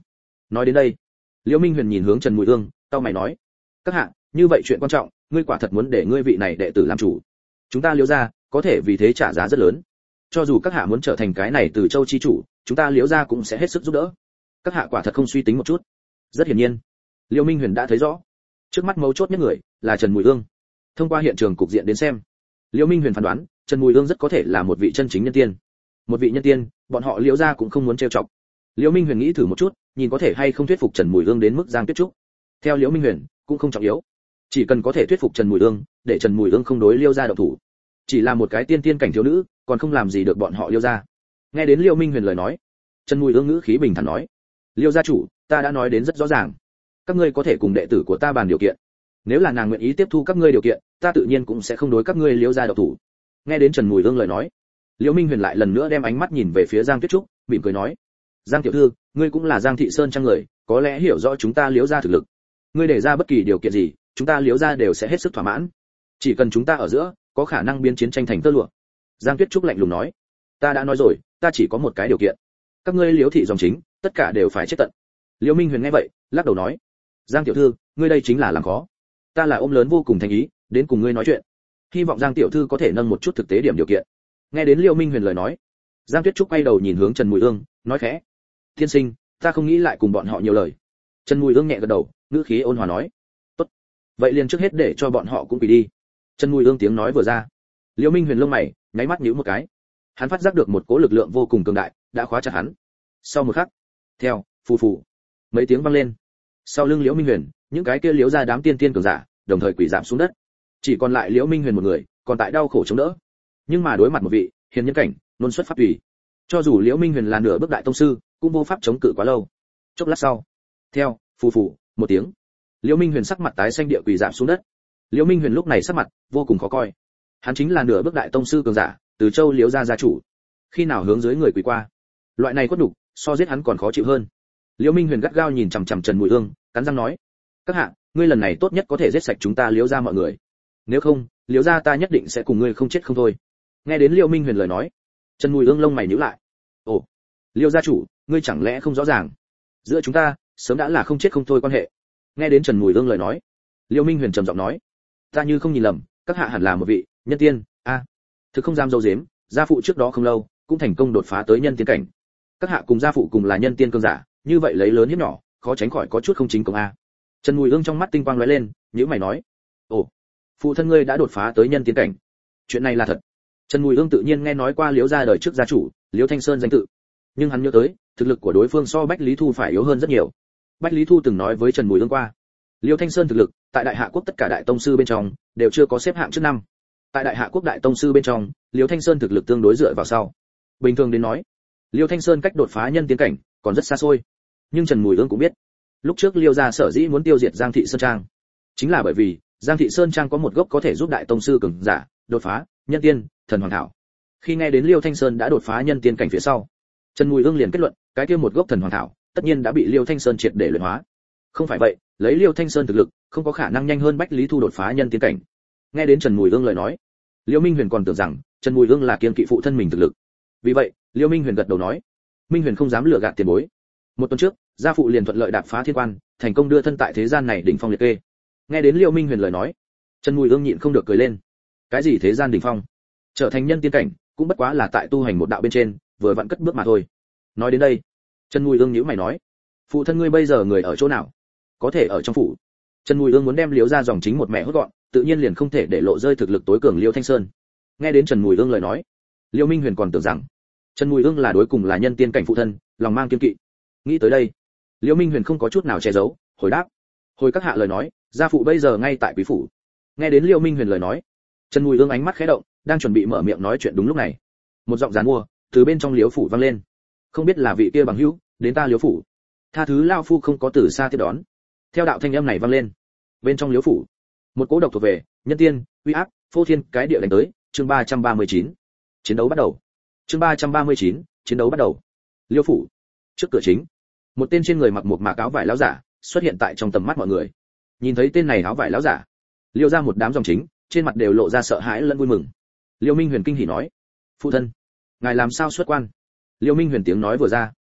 Nói đến đây, Liễu Minh Huyền nhìn hướng Trần Mùi Ương, cau mày nói: "Các hạ, như vậy chuyện quan trọng, ngươi quả thật muốn để ngươi vị này đệ tử làm chủ. Chúng ta Liễu gia có thể vì thế trả giá rất lớn. Cho dù các hạ muốn trở thành cái này Từ Châu chi chủ, chúng ta Liễu gia cũng sẽ hết sức giúp đỡ." Các hạ quả thật không suy tính một chút. Rất hiển nhiên, Liễu Minh Huyền đã thấy rõ, trước mắt mấu chốt nhất người là Trần Mùi Ương. Thông qua hiện trường cục diện đến xem, Liễu Minh Huyền phán đoán, Trần Mùi Ương rất có thể là một vị chân chính nhân tiên. Một vị nhân tiên, bọn họ Liễu gia cũng không muốn trêu chọc. Liễu Minh Huyền nghĩ thử một chút, nhìn có thể hay không thuyết phục Trần Mùi Ương đến mức Giang Tuyết Trúc. Theo Liễu Minh Huyền, cũng không trọng yếu, chỉ cần có thể thuyết phục Trần Mùi Ương, để Trần Mùi Ương không đối Liễu gia động thủ. Chỉ là một cái tiên tiên cảnh thiếu nữ, còn không làm gì được bọn họ Liễu gia. Nghe đến Liễu Minh Huyền lời nói, Trần Mùi Ương ngữ khí bình thản nói: "Liễu gia chủ, ta đã nói đến rất rõ ràng, các ngươi có thể cùng đệ tử của ta bàn điều kiện. Nếu là nàng nguyện ý tiếp thu các ngươi điều kiện, ta tự nhiên cũng sẽ không đối các ngươi Liễu gia động thủ." Nghe đến Trần Mùi Ương lời nói, Liễu Minh Huyền lại lần nữa đem ánh mắt nhìn về phía Giang Tuyết Trúc, mỉm cười nói: "Giang tiểu thư, ngươi cũng là Giang Thị Sơn trang người, có lẽ hiểu rõ chúng ta Liễu gia thực lực. Ngươi để ra bất kỳ điều kiện gì, chúng ta Liễu gia đều sẽ hết sức thỏa mãn. Chỉ cần chúng ta ở giữa có khả năng biến chiến tranh thành tơ lụa." Giang Tuyết Trúc lạnh lùng nói: "Ta đã nói rồi, ta chỉ có một cái điều kiện. Các ngươi Liễu thị dòng chính, tất cả đều phải chết tận." Liễu Minh Huyền nghe vậy, lắc đầu nói: "Giang tiểu thư, ngươi đây chính là làm khó. Ta là ôm lớn vô cùng thành ý, đến cùng ngươi nói chuyện. Hy vọng Giang tiểu thư có thể nâng một chút thực tế điểm điều kiện." Nghe đến Liễu Minh Huyền lời nói, Giang Tuyết Trúc quay đầu nhìn hướng Trần Mùi Ương, nói khẽ: "Thiên sinh, ta không nghĩ lại cùng bọn họ nhiều lời." Trần Mùi Ương nhẹ gật đầu, ngữ khí ôn hòa nói: "Tốt, vậy liền trước hết để cho bọn họ cũng quỳ đi." Trần Mùi Ương tiếng nói vừa ra, Liễu Minh Huyền lông mày nháy mắt nhíu một cái. Hắn phát giác được một cỗ lực lượng vô cùng cường đại đã khóa chặt hắn. Sau một khắc, theo phù phù mấy tiếng vang lên, sau lưng Liễu Minh Huyền, những cái kia Liễu gia đám tiên tiên cường giả đồng thời quỳ rạp xuống đất. Chỉ còn lại Liễu Minh Huyền một người, còn tại đau khổ chống đỡ. Nhưng mà đối mặt một vị hiền nhân cảnh, luân xuất pháp tùy, cho dù Liễu Minh Huyền là nửa bước đại tông sư, cũng vô pháp chống cự quá lâu. Chốc lát sau, theo phù phù một tiếng, Liễu Minh Huyền sắc mặt tái xanh địa quỳ rạp xuống đất. Liễu Minh Huyền lúc này sắc mặt vô cùng khó coi. Hắn chính là nửa bước đại tông sư cường giả, Từ Châu Liễu gia gia chủ, khi nào hướng dưới người quỳ qua, loại này khuất nhục, so giết hắn còn khó chịu hơn. Liễu Minh Huyền gắt gao nhìn chằm chằm Trần Mùi Ương, cắn răng nói: "Các hạ, ngươi lần này tốt nhất có thể giết sạch chúng ta Liễu gia mọi người. Nếu không, Liễu gia ta nhất định sẽ cùng ngươi không chết không thôi." Nghe đến Liễu Minh Huyền lời nói, Trần Mùi Ương lông mày nhíu lại. "Ồ, Liễu gia chủ, ngươi chẳng lẽ không rõ ràng, giữa chúng ta sớm đã là không chết không thôi quan hệ?" Nghe đến Trần Mùi Ương lời nói, Liễu Minh Huyền trầm giọng nói: "Ta như không nhìn lầm, các hạ hẳn là một vị nhân tiên a." Thực không dám dâu dếm, gia phụ trước đó không lâu cũng thành công đột phá tới nhân tiên cảnh. Các hạ cùng gia phụ cùng là nhân tiên cường giả, như vậy lấy lớn hiếp nhỏ, khó tránh khỏi có chút không chính công a. Trần Mùi Ương trong mắt tinh quang lóe lên, nhíu mày nói: "Ồ, phụ thân ngươi đã đột phá tới nhân tiên cảnh, chuyện này là thật?" Trần Mùi Ương tự nhiên nghe nói qua Liễu gia đời trước gia chủ Liễu Thanh Sơn danh tự, nhưng hắn nhớ tới thực lực của đối phương so Bách Lý Thu phải yếu hơn rất nhiều. Bách Lý Thu từng nói với Trần Mùi Ương qua, Liễu Thanh Sơn thực lực tại Đại Hạ quốc tất cả đại tông sư bên trong đều chưa có xếp hạng trước năm. Tại Đại Hạ quốc đại tông sư bên trong, Liễu Thanh Sơn thực lực tương đối dựa vào sau. Bình thường đến nói, Liễu Thanh Sơn cách đột phá nhân tiên cảnh còn rất xa xôi. Nhưng Trần Mùi Ương cũng biết, lúc trước Liễu gia sở dĩ muốn tiêu diệt Giang Thị Sơn Trang, chính là bởi vì Giang Thị Sơn Trang có một gốc có thể giúp đại tông sư cường giả đột phá nhân tiên, thần hoàng thảo. Khi nghe đến Liễu Thanh Sơn đã đột phá nhân tiên cảnh phía sau, Trần Mùi Ương liền kết luận, cái kia một gốc thần hoàng thảo, tất nhiên đã bị Liễu Thanh Sơn triệt để luyện hóa. Không phải vậy, lấy Liễu Thanh Sơn thực lực, không có khả năng nhanh hơn Bách Lý Thu đột phá nhân tiên cảnh. Nghe đến Trần Mùi Ương lời nói, Liễu Minh Huyền còn tưởng rằng Trần Mùi Ương là kiêng kỵ phụ thân mình thực lực. Vì vậy, Liễu Minh Huyền gật đầu nói: "Minh Huyền không dám lừa gạt tiền bối. Một tuần trước, gia phụ liền thuận lợi đạp phá thiên quan, thành công đưa thân tại thế gian này đỉnh phong liệt kê." Nghe đến Liễu Minh Huyền lời nói, Trần Mùi Ương nhịn không được cười lên. Cái gì thế gian đỉnh phong? Trở thành nhân tiên cảnh, cũng bất quá là tại tu hành một đạo bên trên, vừa vặn cất bước mà thôi. Nói đến đây, Trần Mùi Ương nhíu mày nói: "Phụ thân ngươi bây giờ người ở chỗ nào?" "Có thể ở trong phủ." Trần Mùi Ương muốn đem Liễu gia dòng chính một mẹ hốt gọn, tự nhiên liền không thể để lộ rơi thực lực tối cường Liễu Thanh Sơn. Nghe đến Trần Mùi Ương lời nói, Liễu Minh Huyền còn tưởng rằng Trần Mùi Ương là đối cùng là nhân tiên cảnh phụ thân, lòng mang kiêng kỵ. Nghĩ tới đây, Liễu Minh Huyền không có chút nào che giấu, hồi đáp: "Hồi các hạ lời nói, gia phụ bây giờ ngay tại quý phủ." Nghe đến Liễu Minh Huyền lời nói, Trần Mùi Ương ánh mắt khẽ động, đang chuẩn bị mở miệng nói chuyện đúng lúc này, một giọng giàn mua từ bên trong Liễu phủ vang lên: "Không biết là vị kia bằng hữu, đến ta Liễu phủ, tha thứ lão phu không có từ xa tiếp đón." Theo đạo thanh âm này vang lên, bên trong Liễu phủ, một cỗ độc thuộc về nhân tiên, uy áp, phô thiên cái địa đánh tới. Chương 339, chiến đấu bắt đầu. Chương 339, chiến đấu bắt đầu. Liễu phủ, trước cửa chính, một tên trên người mặc một mạc áo vải lão giả xuất hiện tại trong tầm mắt mọi người. Nhìn thấy tên này áo vải lão giả, Liễu gia một đám dòng chính, trên mặt đều lộ ra sợ hãi lẫn vui mừng. Liễu Minh Huyền kinh hỉ nói: "Phụ thân, ngài làm sao xuất quan?" Liễu Minh Huyền tiếng nói vừa ra,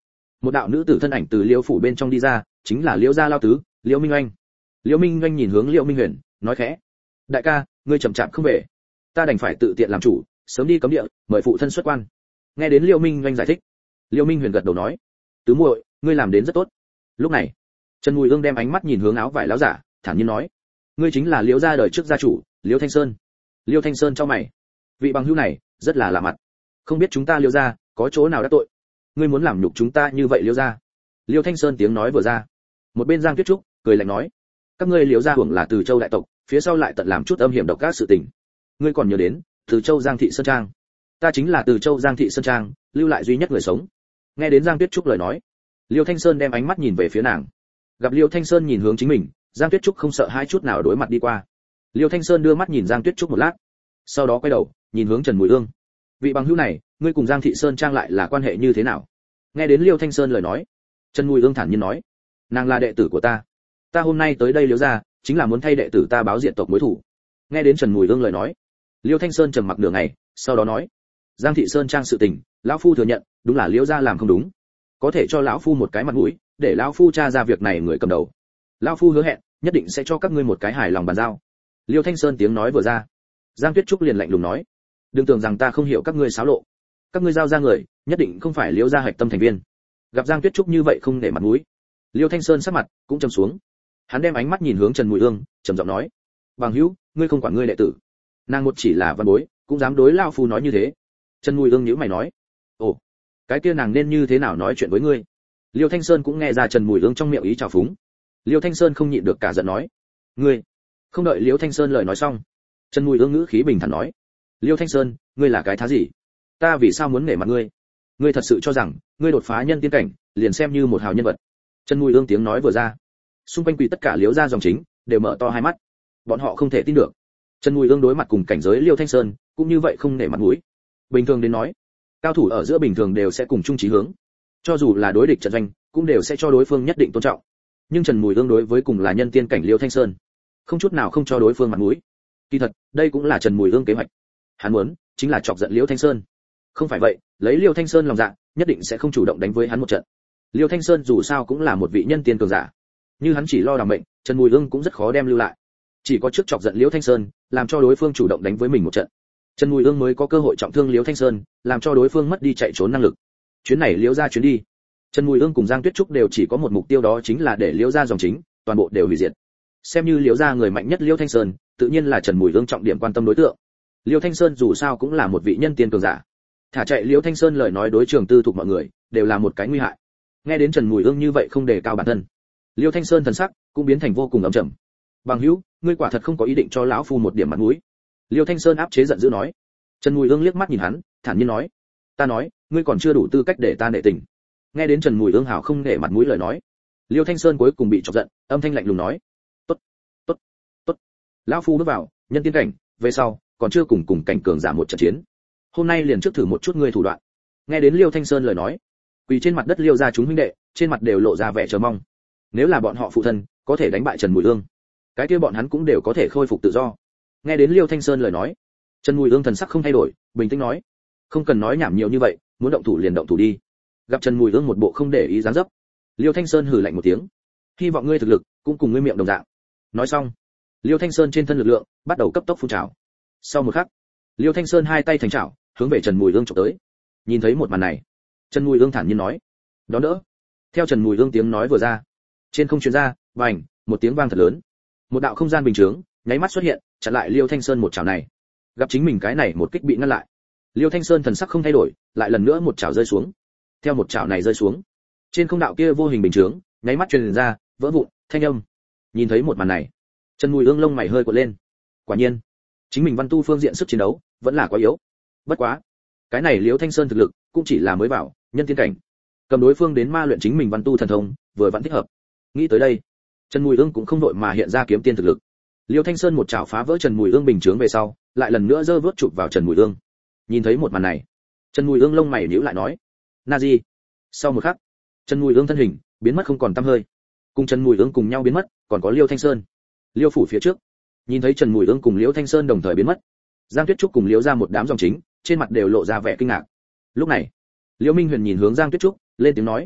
một đạo nữ tử thân ảnh từ liễu phủ bên trong đi ra, chính là liễu gia lao tứ liễu minh oanh. Liễu minh oanh nhìn hướng liễu minh huyền, nói khẽ: đại ca, ngươi chậm chạp không về, ta đành phải tự tiện làm chủ, sớm đi cấm địa, mời phụ thân xuất quan. Nghe đến liễu minh oanh giải thích, liễu minh huyền gật đầu nói: tứ muội, ngươi làm đến rất tốt. Lúc này Trần Mùi Ương đem ánh mắt nhìn hướng áo vải lão giả, thản nhiên nói: ngươi chính là liễu gia đời trước gia chủ liễu thanh sơn. Liễu thanh sơn cho mày, vị bằng hữu này rất là lạ mặt, không biết chúng ta liễu gia có chỗ nào đã tội, ngươi muốn làm nhục chúng ta như vậy liễu gia. Liễu thanh sơn tiếng nói vừa ra, một bên Giang Tuyết Trúc cười lạnh nói: các ngươi liễu gia hưởng là Từ Châu đại tộc, phía sau lại tận làm chút âm hiểm độc ác sự tình. Ngươi còn nhớ đến Từ Châu Giang thị sơn trang? Ta chính là Từ Châu Giang thị sơn trang lưu lại duy nhất người sống. Nghe đến Giang Tuyết Trúc lời nói, Liễu Thanh Sơn đem ánh mắt nhìn về phía nàng. Gặp Liễu Thanh Sơn nhìn hướng chính mình, Giang Tuyết Trúc không sợ hai chút nào đối mặt đi qua. Liễu Thanh Sơn đưa mắt nhìn Giang Tuyết Trúc một lát, sau đó quay đầu nhìn hướng Trần Mùi Ương: vị bằng hữu này, ngươi cùng Giang thị sơn trang lại là quan hệ như thế nào? Nghe đến Liễu Thanh Sơn lời nói, Trần Mùi Ương thản nhiên nói: nàng là đệ tử của ta, ta hôm nay tới đây liễu gia chính là muốn thay đệ tử ta báo diện tộc mối thù. Nghe đến Trần Mùi Ương lời nói, Liễu Thanh Sơn trầm mặc nửa ngày, sau đó nói: Giang thị sơn trang sự tình, lão phu thừa nhận, đúng là liễu gia làm không đúng, có thể cho lão phu một cái mặt mũi, để lão phu tra ra việc này người cầm đầu. Lão phu hứa hẹn, nhất định sẽ cho các ngươi một cái hài lòng bàn giao. Liêu Thanh Sơn tiếng nói vừa ra, Giang Tuyết Trúc liền lạnh lùng nói: đừng tưởng rằng ta không hiểu các ngươi xáo lộ, các ngươi giao ra người, nhất định không phải liễu gia hạch tâm thành viên. Gặp Giang Tuyết Trúc như vậy không để mặt mũi, Liêu Thanh Sơn sắc mặt cũng trầm xuống. Hắn đem ánh mắt nhìn hướng Trần Mùi Ương, trầm giọng nói: bằng hữu, ngươi không quản ngươi đệ tử, nàng một chỉ là văn bối, cũng dám đối lão phu nói như thế. Trần Mùi Ương nhíu mày nói: ồ, cái kia nàng nên như thế nào nói chuyện với ngươi? Liêu Thanh Sơn cũng nghe ra Trần Mùi Ương trong miệng ý trào phúng. Liêu Thanh Sơn không nhịn được cả giận nói: ngươi. Không đợi Liêu Thanh Sơn lời nói xong, Trần Mùi Ương ngữ khí bình thản nói: Liêu Thanh Sơn, ngươi là cái thá gì? Ta vì sao muốn nể mặt ngươi? Ngươi thật sự cho rằng ngươi đột phá nhân tiên cảnh liền xem như một hào nhân vật? Trần Mùi Ương tiếng nói vừa ra, xung quanh quỳ tất cả liễu gia dòng chính đều mở to hai mắt, bọn họ không thể tin được. Trần Mùi Ương đối mặt cùng cảnh giới Liêu Thanh Sơn cũng như vậy không nể mặt mũi. Bình thường đến nói, cao thủ ở giữa bình thường đều sẽ cùng chung chí hướng, cho dù là đối địch trận doanh cũng đều sẽ cho đối phương nhất định tôn trọng. Nhưng Trần Mùi Ương đối với cùng là nhân tiên cảnh Liêu Thanh Sơn, không chút nào không cho đối phương mặt mũi. Kỳ thật, đây cũng là Trần Mùi Ương kế hoạch. Hắn muốn chính là chọc giận Liêu Thanh Sơn. Không phải vậy, lấy Liêu Thanh Sơn lòng dạ, nhất định sẽ không chủ động đánh với hắn một trận. Liêu Thanh Sơn dù sao cũng là một vị nhân tiên cường giả, như hắn chỉ lo đảm mệnh, Trần Mùi Ương cũng rất khó đem lưu lại. Chỉ có trước chọc giận Liêu Thanh Sơn, làm cho đối phương chủ động đánh với mình một trận, Trần Mùi Ương mới có cơ hội trọng thương Liêu Thanh Sơn, làm cho đối phương mất đi chạy trốn năng lực. Chuyến này Liêu gia chuyến đi, Trần Mùi Ương cùng Giang Tuyết Trúc đều chỉ có một mục tiêu, đó chính là để Liêu gia dòng chính toàn bộ đều hủy diệt. Xem như Liêu gia người mạnh nhất Liêu Thanh Sơn, tự nhiên là Trần Mùi Ương trọng điểm quan tâm đối tượng. Liêu Thanh Sơn dù sao cũng là một vị nhân tiên cường giả, thả chạy Liêu Thanh Sơn lời nói đối trường tư thuộc mọi người đều là một cái nguy hại. Nghe đến Trần Mùi Ương như vậy không đề cao bản thân, Liêu Thanh Sơn thần sắc cũng biến thành vô cùng ấm trầm. Bằng hữu, ngươi quả thật không có ý định cho lão phu một điểm mặt mũi. Liêu Thanh Sơn áp chế giận dữ nói. Trần Mùi Ương liếc mắt nhìn hắn, thản nhiên nói: ta nói, ngươi còn chưa đủ tư cách để ta nể tình. Nghe đến Trần Mùi Ương hảo không nể mặt mũi lời nói, Liêu Thanh Sơn cuối cùng bị chọc giận, âm thanh lạnh lùng nói: tốt, tốt, tốt. Lão phu bước vào nhân tiên cảnh, về sau còn chưa cùng cảnh cường giả một trận chiến, hôm nay liền trước thử một chút ngươi thủ đoạn. Nghe đến Liêu Thanh Sơn lời nói, quỳ trên mặt đất Liêu gia chúng huynh đệ trên mặt đều lộ ra vẻ chờ mong. Nếu là bọn họ phụ thân có thể đánh bại Trần Mùi Ương, cái kia bọn hắn cũng đều có thể khôi phục tự do. Nghe đến Liêu Thanh Sơn lời nói, Trần Mùi Ương thần sắc không thay đổi, bình tĩnh nói: không cần nói nhảm nhiều như vậy, muốn động thủ liền động thủ đi. Gặp Trần Mùi Ương một bộ không để ý dáng dấp, Liêu Thanh Sơn hừ lạnh một tiếng: hy vọng ngươi thực lực cũng cùng ngươi miệng đồng dạng. Nói xong, Liêu Thanh Sơn trên thân lực lượng bắt đầu cấp tốc phun trào. Sau một khắc, Liêu Thanh Sơn hai tay thành trảo, hướng về Trần Mùi Ương chụp tới. Nhìn thấy một màn này, Trần Mùi Ương thản nhiên nói: đón đỡ. Theo Trần Mùi Ương tiếng nói vừa ra, trên không truyền ra bành một tiếng vang thật lớn, một đạo không gian bình chướng nháy mắt xuất hiện, chặn lại Liêu Thanh Sơn một chảo này. Gặp chính mình cái này một kích bị ngăn lại, Liêu Thanh Sơn thần sắc không thay đổi, lại lần nữa một chảo rơi xuống. Theo một chảo này rơi xuống, trên không đạo kia vô hình bình chướng nháy mắt truyền ra vỡ vụn thanh âm. Nhìn thấy một màn này, Trần Mùi Ương lông mày hơi cuộn lên. Quả nhiên, chính mình văn tu phương diện sức chiến đấu vẫn là quá yếu. Bất quá, cái này Liêu Thanh Sơn thực lực cũng chỉ là mới vào nhân tiên cảnh, cầm đối phương đến ma luyện chính mình văn tu thần thông, vừa vẫn thích hợp. Nghĩ tới đây, Trần Mùi Ương cũng không đội mà hiện ra kiếm tiên thực lực. Liêu Thanh Sơn một chảo phá vỡ Trần Mùi Ương bình chướng về sau, lại lần nữa giơ vớt chụp vào Trần Mùi Ương. Nhìn thấy một màn này, Trần Mùi Ương lông mày nhíu lại nói: "Nazi." Sau một khắc, Trần Mùi Ương thân hình biến mất không còn tăm hơi. Cùng Trần Mùi Ương cùng nhau biến mất, còn có Liêu Thanh Sơn. Liêu phủ phía trước, nhìn thấy Trần Mùi Ương cùng Liêu Thanh Sơn đồng thời biến mất, Giang Tuyết Trúc cùng Liêu ra một đám dòng chính, trên mặt đều lộ ra vẻ kinh ngạc. Lúc này, Liêu Minh Huyền nhìn hướng Giang Tuyết Trúc, lên tiếng nói: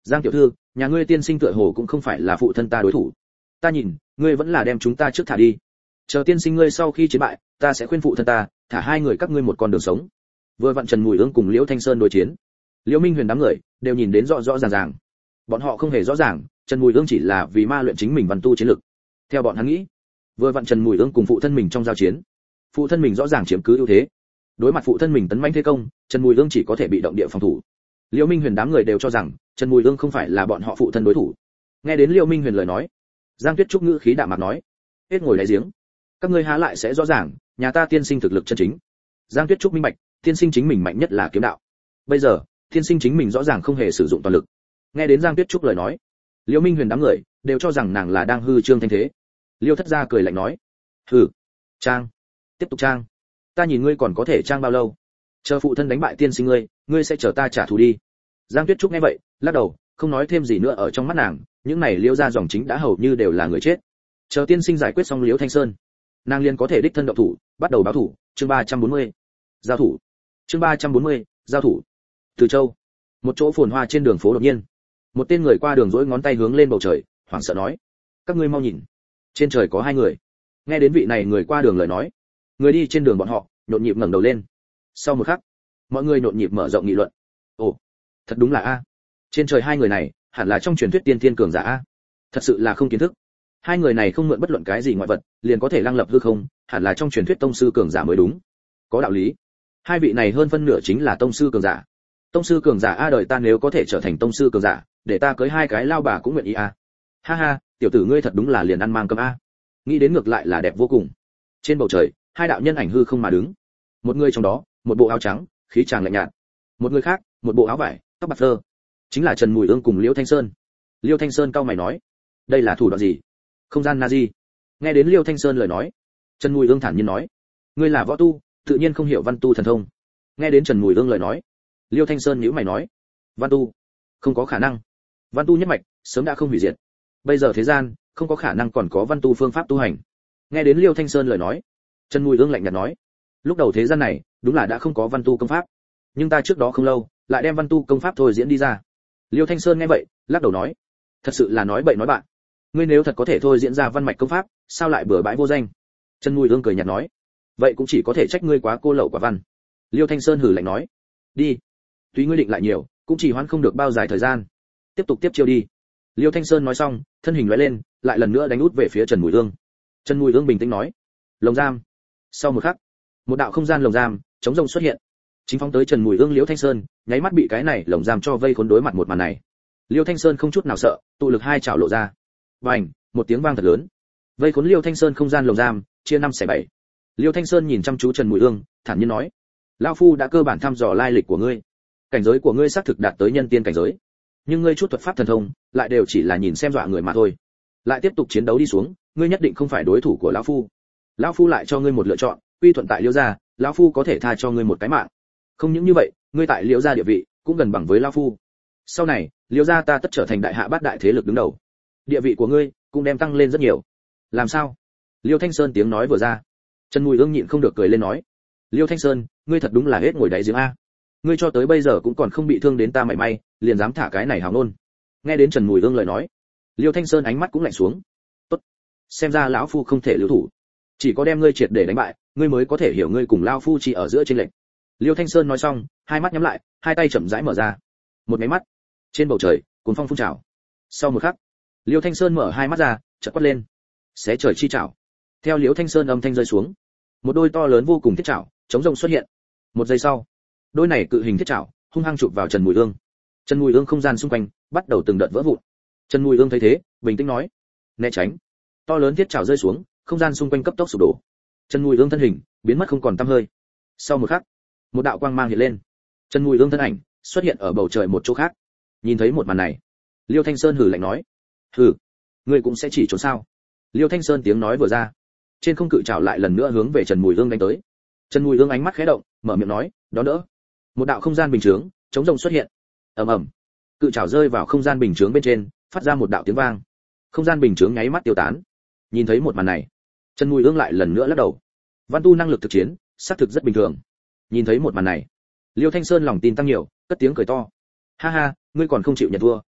Giang tiểu thư, nhà ngươi tiên sinh tựa hồ cũng không phải là phụ thân ta đối thủ. Ta nhìn, ngươi vẫn là đem chúng ta trước thả đi. Chờ tiên sinh ngươi sau khi chiến bại, ta sẽ khuyên phụ thân ta, thả hai người các ngươi một con đường sống. Vừa vặn Trần Mùi Ương cùng Liễu Thanh Sơn đối chiến. Liễu Minh Huyền đám người đều nhìn đến rõ rõ ràng ràng. Bọn họ không hề rõ ràng, Trần Mùi Ương chỉ là vì ma luyện chính mình văn tu chiến lực. Theo bọn hắn nghĩ, vừa vặn Trần Mùi Ương cùng phụ thân mình trong giao chiến, phụ thân mình rõ ràng chiếm cứ ưu thế. Đối mặt phụ thân mình tấn mãnh thế công, Trần Mùi Ương chỉ có thể bị động địa phòng thủ. Liễu Minh Huyền đám người đều cho rằng Trần Mùi Ương không phải là bọn họ phụ thân đối thủ. Nghe đến Liễu Minh Huyền lời nói, Giang Tuyết Trúc ngữ khí đạm mạc nói: "Hết ngồi đáy giếng, các ngươi há lại sẽ rõ ràng, nhà ta tiên sinh thực lực chân chính." Giang Tuyết Trúc minh bạch, tiên sinh chính mình mạnh nhất là kiếm đạo. Bây giờ, tiên sinh chính mình rõ ràng không hề sử dụng toàn lực. Nghe đến Giang Tuyết Trúc lời nói, Liễu Minh Huyền đám người đều cho rằng nàng là đang hư trương thanh thế. Liêu Thất Gia cười lạnh nói: "Hừ, trang, tiếp tục trang. Ta nhìn ngươi còn có thể trang bao lâu? Chờ phụ thân đánh bại tiên sinh ngươi sẽ chờ ta trả thù đi." Giang Tuyết Trúc nghe vậy, lắc đầu, không nói thêm gì nữa. Ở trong mắt nàng, những này Liêu gia dòng chính đã hầu như đều là người chết. Chờ tiên sinh giải quyết xong Liễu Thanh Sơn, nàng liền có thể đích thân động thủ, bắt đầu báo thủ. Chương 340. Giao thủ. Chương 340. Giao thủ. Từ Châu, một chỗ phồn hoa trên đường phố đột nhiên, một tên người qua đường dỗi ngón tay hướng lên bầu trời, hoảng sợ nói: "Các ngươi mau nhìn, trên trời có hai người." Nghe đến vị này người qua đường lời nói, người đi trên đường bọn họ nhộn nhịp ngẩng đầu lên. Sau một khắc, mọi người nhộn nhịp mở rộng nghị luận: "Ồ, thật đúng là a, trên trời hai người này hẳn là trong truyền thuyết tiên thiên cường giả a. Thật sự là không kiến thức. Hai người này không mượn bất luận cái gì ngoại vật, liền có thể lăng lập hư không, hẳn là trong truyền thuyết tông sư cường giả mới đúng." Có đạo lý. Hai vị này hơn phân nửa chính là tông sư cường giả. Tông sư cường giả a, đời ta nếu có thể trở thành tông sư cường giả, để ta cưới hai cái lao bà cũng nguyện ý a. Ha ha, tiểu tử ngươi thật đúng là liền ăn mang cơm a. Nghĩ đến ngược lại là đẹp vô cùng. Trên bầu trời, hai đạo nhân ảnh hư không mà đứng. Một người trong đó, một bộ áo trắng, khí chàng lạnh nhạt. Một người khác, một bộ áo vải, tóc bạc phơ. Chính là Trần Mùi Ương cùng Liêu Thanh Sơn. Liêu Thanh Sơn cau mày nói: "Đây là thủ đoạn gì? Không gian Nazi?" Nghe đến Liêu Thanh Sơn lời nói, Trần Mùi Ương thản nhiên nói: "Ngươi là võ tu, tự nhiên không hiểu văn tu thần thông." Nghe đến Trần Mùi Ương lời nói, Liêu Thanh Sơn nhíu mày nói: "Văn tu? Không có khả năng. Văn tu nhất mạch sớm đã không hủy diệt. Bây giờ thế gian không có khả năng còn có văn tu phương pháp tu hành." Nghe đến Liêu Thanh Sơn lời nói, Trần Mùi Ương lạnh nhạt nói: "Lúc đầu thế gian này đúng là đã không có văn tu công pháp, nhưng ta trước đó không lâu lại đem văn tu công pháp thôi diễn đi ra." Liêu Thanh Sơn nghe vậy, lắc đầu nói: "Thật sự là nói bậy nói bạn. Ngươi nếu thật có thể thôi diễn ra văn mạch công pháp, sao lại bừa bãi vô danh?" Trần Mùi Ương cười nhạt nói: "Vậy cũng chỉ có thể trách ngươi quá cô lậu quả văn." Liêu Thanh Sơn hừ lạnh nói: "Đi, tùy ngươi định lại nhiều, cũng chỉ hoãn không được bao dài thời gian. Tiếp tục tiếp chiêu đi." Liêu Thanh Sơn nói xong, thân hình lóe lên, lại lần nữa đánh út về phía Trần Mùi Ương. Trần Mùi Ương bình tĩnh nói: "Lồng giam." Sau một khắc, một đạo không gian lồng giam chống rông xuất hiện, chính phóng tới Trần Mùi Ương. Liêu Thanh Sơn nháy mắt bị cái này lồng giam cho vây khốn. Đối mặt một màn này, Liêu Thanh Sơn không chút nào sợ, tụ lực hai chảo lộ ra. Vành, một tiếng vang thật lớn, vây khốn Liêu Thanh Sơn không gian lồng giam chia 5/7. Liêu Thanh Sơn nhìn chăm chú Trần Mùi Ương, thản nhiên nói: "Lão phu đã cơ bản thăm dò lai lịch của ngươi, cảnh giới của ngươi xác thực đạt tới nhân tiên cảnh giới, nhưng ngươi chút thuật pháp thần thông lại đều chỉ là nhìn xem dọa người mà thôi. Lại tiếp tục chiến đấu đi xuống, ngươi nhất định không phải đối thủ của lão phu. Lão phu lại cho ngươi một lựa chọn, quy thuận tại Liêu gia, lão phu có thể tha cho ngươi một cái mạng. Không những như vậy, ngươi tại Liêu gia địa vị cũng gần bằng với lão phu. Sau này, Liêu gia ta tất trở thành đại hạ bát đại thế lực đứng đầu. Địa vị của ngươi cũng đem tăng lên rất nhiều." "Làm sao?" Liêu Thanh Sơn tiếng nói vừa ra, Trần Mùi Ương nhịn không được cười lên nói: "Liêu Thanh Sơn, ngươi thật đúng là hết ngồi đáy giếng a. Ngươi cho tới bây giờ cũng còn không bị thương đến ta mảy may, liền dám thả cái này hào ngôn." Nghe đến Trần Mùi Ương lời nói, Liêu Thanh Sơn ánh mắt cũng lạnh xuống. "Tốt, xem ra lão phu không thể lưu thủ, chỉ có đem ngươi triệt để đánh bại, ngươi mới có thể hiểu ngươi cùng lão phu chỉ ở giữa trên lệnh." Liêu Thanh Sơn nói xong, hai mắt nhắm lại, hai tay chậm rãi mở ra. Một cái mắt, trên bầu trời cuồng phong phun trào. Sau một khắc, Liêu Thanh Sơn mở hai mắt ra, chợt quát lên: "Xé trời chi trảo!" Theo Liêu Thanh Sơn âm thanh rơi xuống, một đôi to lớn vô cùng thiết trảo chống rông xuất hiện. Một giây sau, đôi này cự hình thiết trảo hung hăng chụp vào Trần Mùi Ương. Trần Mùi Ương không gian xung quanh bắt đầu từng đợt vỡ vụn. Trần Mùi Ương thấy thế, bình tĩnh nói: "Né tránh." To lớn thiết trảo rơi xuống, không gian xung quanh cấp tốc sụp đổ. Trần Mùi Ương thân hình biến mất không còn tăm hơi. Sau một khắc, một đạo quang mang hiện lên, Trần Mùi Ương thân ảnh xuất hiện ở bầu trời một chỗ khác. Nhìn thấy một màn này, Liêu Thanh Sơn hừ lạnh nói: "Hừ, ngươi cũng sẽ chỉ trốn sao?" Liêu Thanh Sơn tiếng nói vừa ra, trên không cự trảo lại lần nữa hướng về Trần Mùi Ương đánh tới. Trần Mùi Ương ánh mắt khẽ động, mở miệng nói: "Đó đỡ." Một đạo không gian bình chướng chống rông xuất hiện. Ầm ầm, cự trảo rơi vào không gian bình chướng bên trên, phát ra một đạo tiếng vang. Không gian bình chướng nháy mắt tiêu tán. Nhìn thấy một màn này, Trần Mùi Ương lại lần nữa lắc đầu. Văn tu năng lực thực chiến, xác thực rất bình thường. Nhìn thấy một màn này, Liêu Thanh Sơn lòng tin tăng nhiều, cất tiếng cười to: "Ha ha, ngươi còn không chịu nhận thua.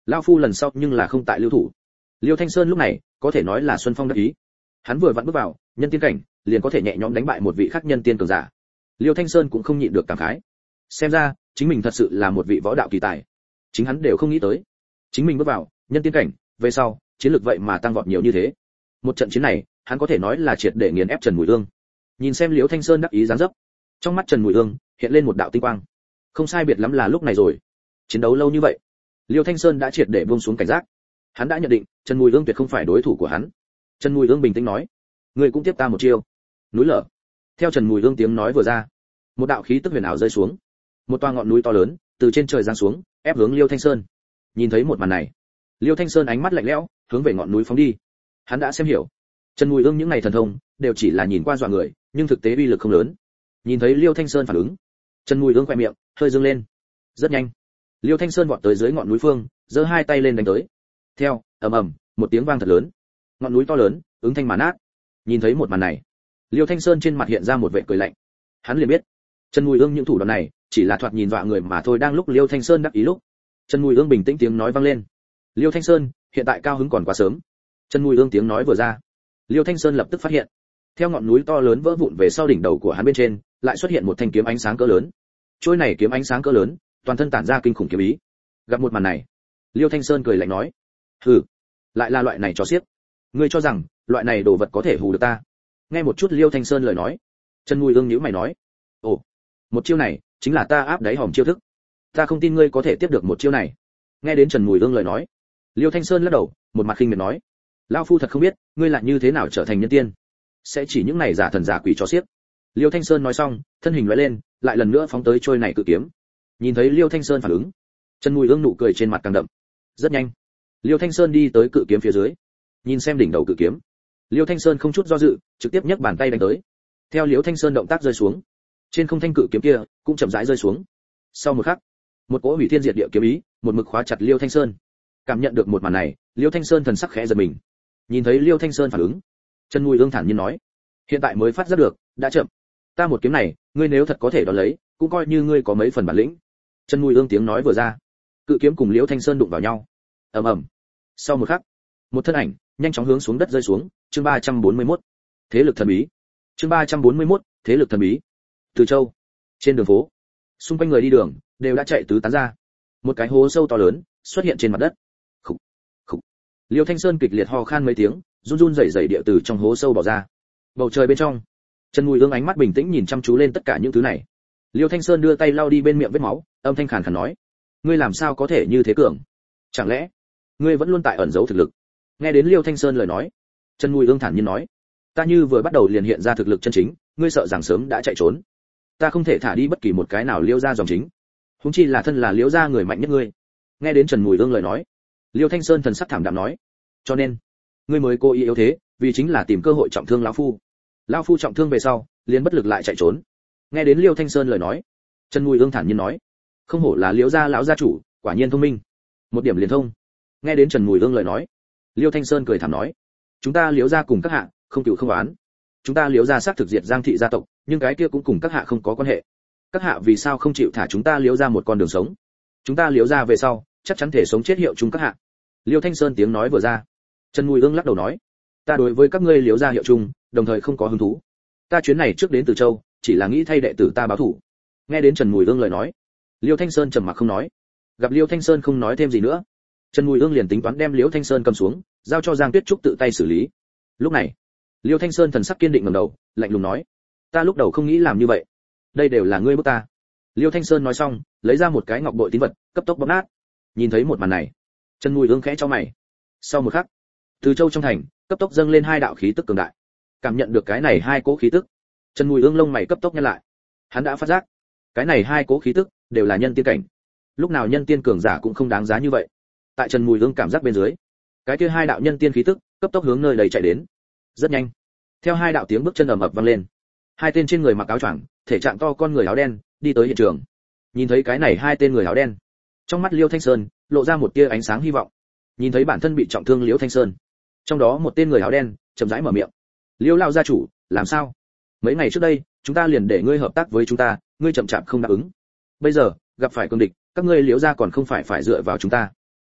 Lão phu lần sau nhưng là không tại lưu thủ. Liêu Thanh Sơn lúc này có thể nói là xuân phong đắc ý. Hắn vừa vặn bước vào nhân tiên cảnh, liền có thể nhẹ nhõm đánh bại một vị khác nhân tiên cường giả. Liêu Thanh Sơn cũng không nhịn được cảm khái. Xem ra, chính mình thật sự là một vị võ đạo kỳ tài. Chính hắn đều không nghĩ tới, chính mình bước vào nhân tiên cảnh, về sau, chiến lược vậy mà tăng vọt nhiều như thế. Một trận chiến này, hắn có thể nói là triệt để nghiền ép Trần Mùi Ương. Nhìn xem Liêu Thanh Sơn đắc ý dáng dấp, trong mắt Trần Mùi Ương hiện lên một đạo tinh quang. Không sai biệt lắm là lúc này rồi. Chiến đấu lâu như vậy, Liêu Thanh Sơn đã triệt để buông xuống cảnh giác. Hắn đã nhận định, Trần Mùi Ương tuyệt không phải đối thủ của hắn. Trần Mùi Ương bình tĩnh nói, ngươi cũng tiếp ta một chiêu. Núi lở. Theo Trần Mùi Ương tiếng nói vừa ra, một đạo khí tức huyền ảo rơi xuống. Một toa ngọn núi to lớn từ trên trời giáng xuống, ép hướng Liêu Thanh Sơn. Nhìn thấy một màn này, Liêu Thanh Sơn ánh mắt lạnh lẽo, hướng về ngọn núi phóng đi. Hắn đã xem hiểu, Trần Mùi Ương những ngày thần thông đều chỉ là nhìn qua dọa người, nhưng thực tế uy lực không lớn. Nhìn thấy Liêu Thanh Sơn phản ứng, Trần Mùi Ương khẽ miệng hơi dương lên. Rất nhanh, Liêu Thanh Sơn vọt tới dưới ngọn núi phương, giơ hai tay lên đánh tới. Theo, ầm ầm, một tiếng vang thật lớn. Ngọn núi to lớn, ứng thanh mà nát. Nhìn thấy một màn này, Liêu Thanh Sơn trên mặt hiện ra một vẻ cười lạnh. Hắn liền biết, Trần Mùi Ương những thủ đoạn này, chỉ là thoạt nhìn dọa người mà thôi. Đang lúc Liêu Thanh Sơn đắc ý lúc, Trần Mùi Ương bình tĩnh tiếng nói vang lên. Liêu Thanh Sơn, hiện tại cao hứng còn quá sớm. Trần Mùi Ương tiếng nói vừa ra, Liêu Thanh Sơn lập tức phát hiện, theo ngọn núi to lớn vỡ vụn về sau đỉnh đầu của hắn bên trên, lại xuất hiện một thanh kiếm ánh sáng cỡ lớn. Trôi này kiếm ánh sáng cỡ lớn, toàn thân tản ra kinh khủng kiếm ý. Gặp một màn này, Liêu Thanh Sơn cười lạnh nói: "Hừ, lại là loại này cho xiếc. Ngươi cho rằng loại này đồ vật có thể hù được ta?" Nghe một chút Liêu Thanh Sơn lời nói, Trần Mùi Ương nhíu mày nói: "Ồ, một chiêu này chính là ta áp đáy hòm chiêu thức. Ta không tin ngươi có thể tiếp được một chiêu này." Nghe đến Trần Mùi Ương lời nói, Liêu Thanh Sơn lắc đầu, một mặt khinh miệt nói: "Lão phu thật không biết, ngươi lại như thế nào trở thành nhân tiên, sẽ chỉ những này giả thần giả quỷ cho xiếc." Liêu Thanh Sơn nói xong, thân hình lóe lên, lại lần nữa phóng tới trôi này cự kiếm. Nhìn thấy Liêu Thanh Sơn phản ứng, Trần Mùi Ương nụ cười trên mặt càng đậm. Rất nhanh, Liêu Thanh Sơn đi tới cự kiếm phía dưới, nhìn xem đỉnh đầu cự kiếm. Liêu Thanh Sơn không chút do dự, trực tiếp nhấc bàn tay đánh tới. Theo Liêu Thanh Sơn động tác rơi xuống, trên không thanh cự kiếm kia cũng chậm rãi rơi xuống. Sau một khắc, một cỗ hủy thiên diệt địa kiếm ý một mực khóa chặt Liêu Thanh Sơn. Cảm nhận được một màn này, Liêu Thanh Sơn thần sắc khẽ giật mình. Nhìn thấy Liêu Thanh Sơn phản ứng, Trần Mùi Ương thản nhiên nói: "Hiện tại mới phát giác được, đã chậm. Ta một kiếm này, ngươi nếu thật có thể đón lấy, cũng coi như ngươi có mấy phần bản lĩnh." Trần Mùi Ương tiếng nói vừa ra, cự kiếm cùng Liêu Thanh Sơn đụng vào nhau. Ầm ầm. Sau một khắc, một thân ảnh nhanh chóng hướng xuống đất rơi xuống. Chương 341, thế lực thần bí. Chương 341, thế lực thần bí. Từ Châu, trên đường phố, xung quanh người đi đường đều đã chạy tứ tán ra. Một cái hố sâu to lớn xuất hiện trên mặt đất. Khục, khục. Liêu Thanh Sơn kịch liệt ho khan mấy tiếng, run run rẩy rẩy địa từ trong hố sâu bỏ ra. Bầu trời bên trong, Trần Mùi Ương ánh mắt bình tĩnh nhìn chăm chú lên tất cả những thứ này. Liêu Thanh Sơn đưa tay lau đi bên miệng vết máu, âm thanh khàn khàn nói: "Ngươi làm sao có thể như thế cường? Chẳng lẽ ngươi vẫn luôn tại ẩn giấu thực lực?" Nghe đến Liêu Thanh Sơn lời nói, Trần Mùi Ương thản nhiên nói: "Ta như vừa bắt đầu liền hiện ra thực lực chân chính, ngươi sợ rằng sớm đã chạy trốn. Ta không thể thả đi bất kỳ một cái nào Liêu gia dòng chính, huống chi là thân là Liêu gia người mạnh nhất ngươi." Nghe đến Trần Mùi Ương lời nói, Liêu Thanh Sơn thần sắc thảm đạm nói: "Cho nên, ngươi mới cố ý yếu thế, vì chính là tìm cơ hội trọng thương lão phu. Lão phu trọng thương về sau, liền bất lực lại chạy trốn." Nghe đến Liêu Thanh Sơn lời nói, Trần Mùi Ương thản nhiên nói: "Không hổ là Liêu gia lão gia chủ, quả nhiên thông minh, một điểm liền thông." Nghe đến Trần Mùi Ương lời nói, Liêu Thanh Sơn cười thảm nói: "Chúng ta Liêu gia cùng các hạ không cựu không oán. Chúng ta Liêu gia xác thực diệt Giang thị gia tộc, nhưng cái kia cũng cùng các hạ không có quan hệ. Các hạ vì sao không chịu thả chúng ta Liêu gia một con đường sống? Chúng ta Liêu gia về sau, chắc chắn thể sống chết hiệu chúng các hạ." Liêu Thanh Sơn tiếng nói vừa ra, Trần Mùi Ương lắc đầu nói: "Ta đối với các ngươi Liêu gia hiệu chung, đồng thời không có hứng thú. Ta chuyến này trước đến Từ Châu, chỉ là nghĩ thay đệ tử ta báo thù." Nghe đến Trần Mùi Ương lời nói, Liêu Thanh Sơn trầm mặc không nói. Gặp Liêu Thanh Sơn không nói thêm gì nữa, Trần Mùi Ương liền tính toán đem Liêu Thanh Sơn cầm xuống, giao cho Giang Tuyết Trúc tự tay xử lý. Lúc này, Liêu Thanh Sơn thần sắc kiên định ngẩng đầu, lạnh lùng nói: "Ta lúc đầu không nghĩ làm như vậy, đây đều là ngươi bức ta." Liêu Thanh Sơn nói xong, lấy ra một cái ngọc bội tín vật, cấp tốc bóp nát. Nhìn thấy một màn này, Trần Mùi Ương khẽ chau mày. Sau một khắc, Từ Châu trong thành, cấp tốc dâng lên hai đạo khí tức cường đại. Cảm nhận được cái này hai cỗ khí tức, Trần Mùi Ương lông mày cấp tốc nhăn lại. Hắn đã phát giác, cái này hai cỗ khí tức đều là nhân tiên cảnh. Lúc nào nhân tiên cường giả cũng không đáng giá như vậy. Tại Trần Mùi Ương cảm giác bên dưới, cái kia hai đạo nhân tiên khí tức cấp tốc hướng nơi đầy chạy đến. Rất nhanh, theo hai đạo tiếng bước chân ầm ầm vang lên, hai tên trên người mặc áo choàng, thể trạng to con người áo đen đi tới hiện trường. Nhìn thấy cái này hai tên người áo đen, trong mắt Liêu Thanh Sơn lộ ra một tia ánh sáng hy vọng. Nhìn thấy bản thân bị trọng thương Liêu Thanh Sơn, trong đó một tên người áo đen chậm rãi mở miệng: "Liêu lão gia chủ, làm sao? Mấy ngày trước đây, chúng ta liền để ngươi hợp tác với chúng ta, ngươi chậm chạp không đáp ứng. Bây giờ, gặp phải cường địch, các ngươi Liêu gia còn không phải dựa vào chúng ta.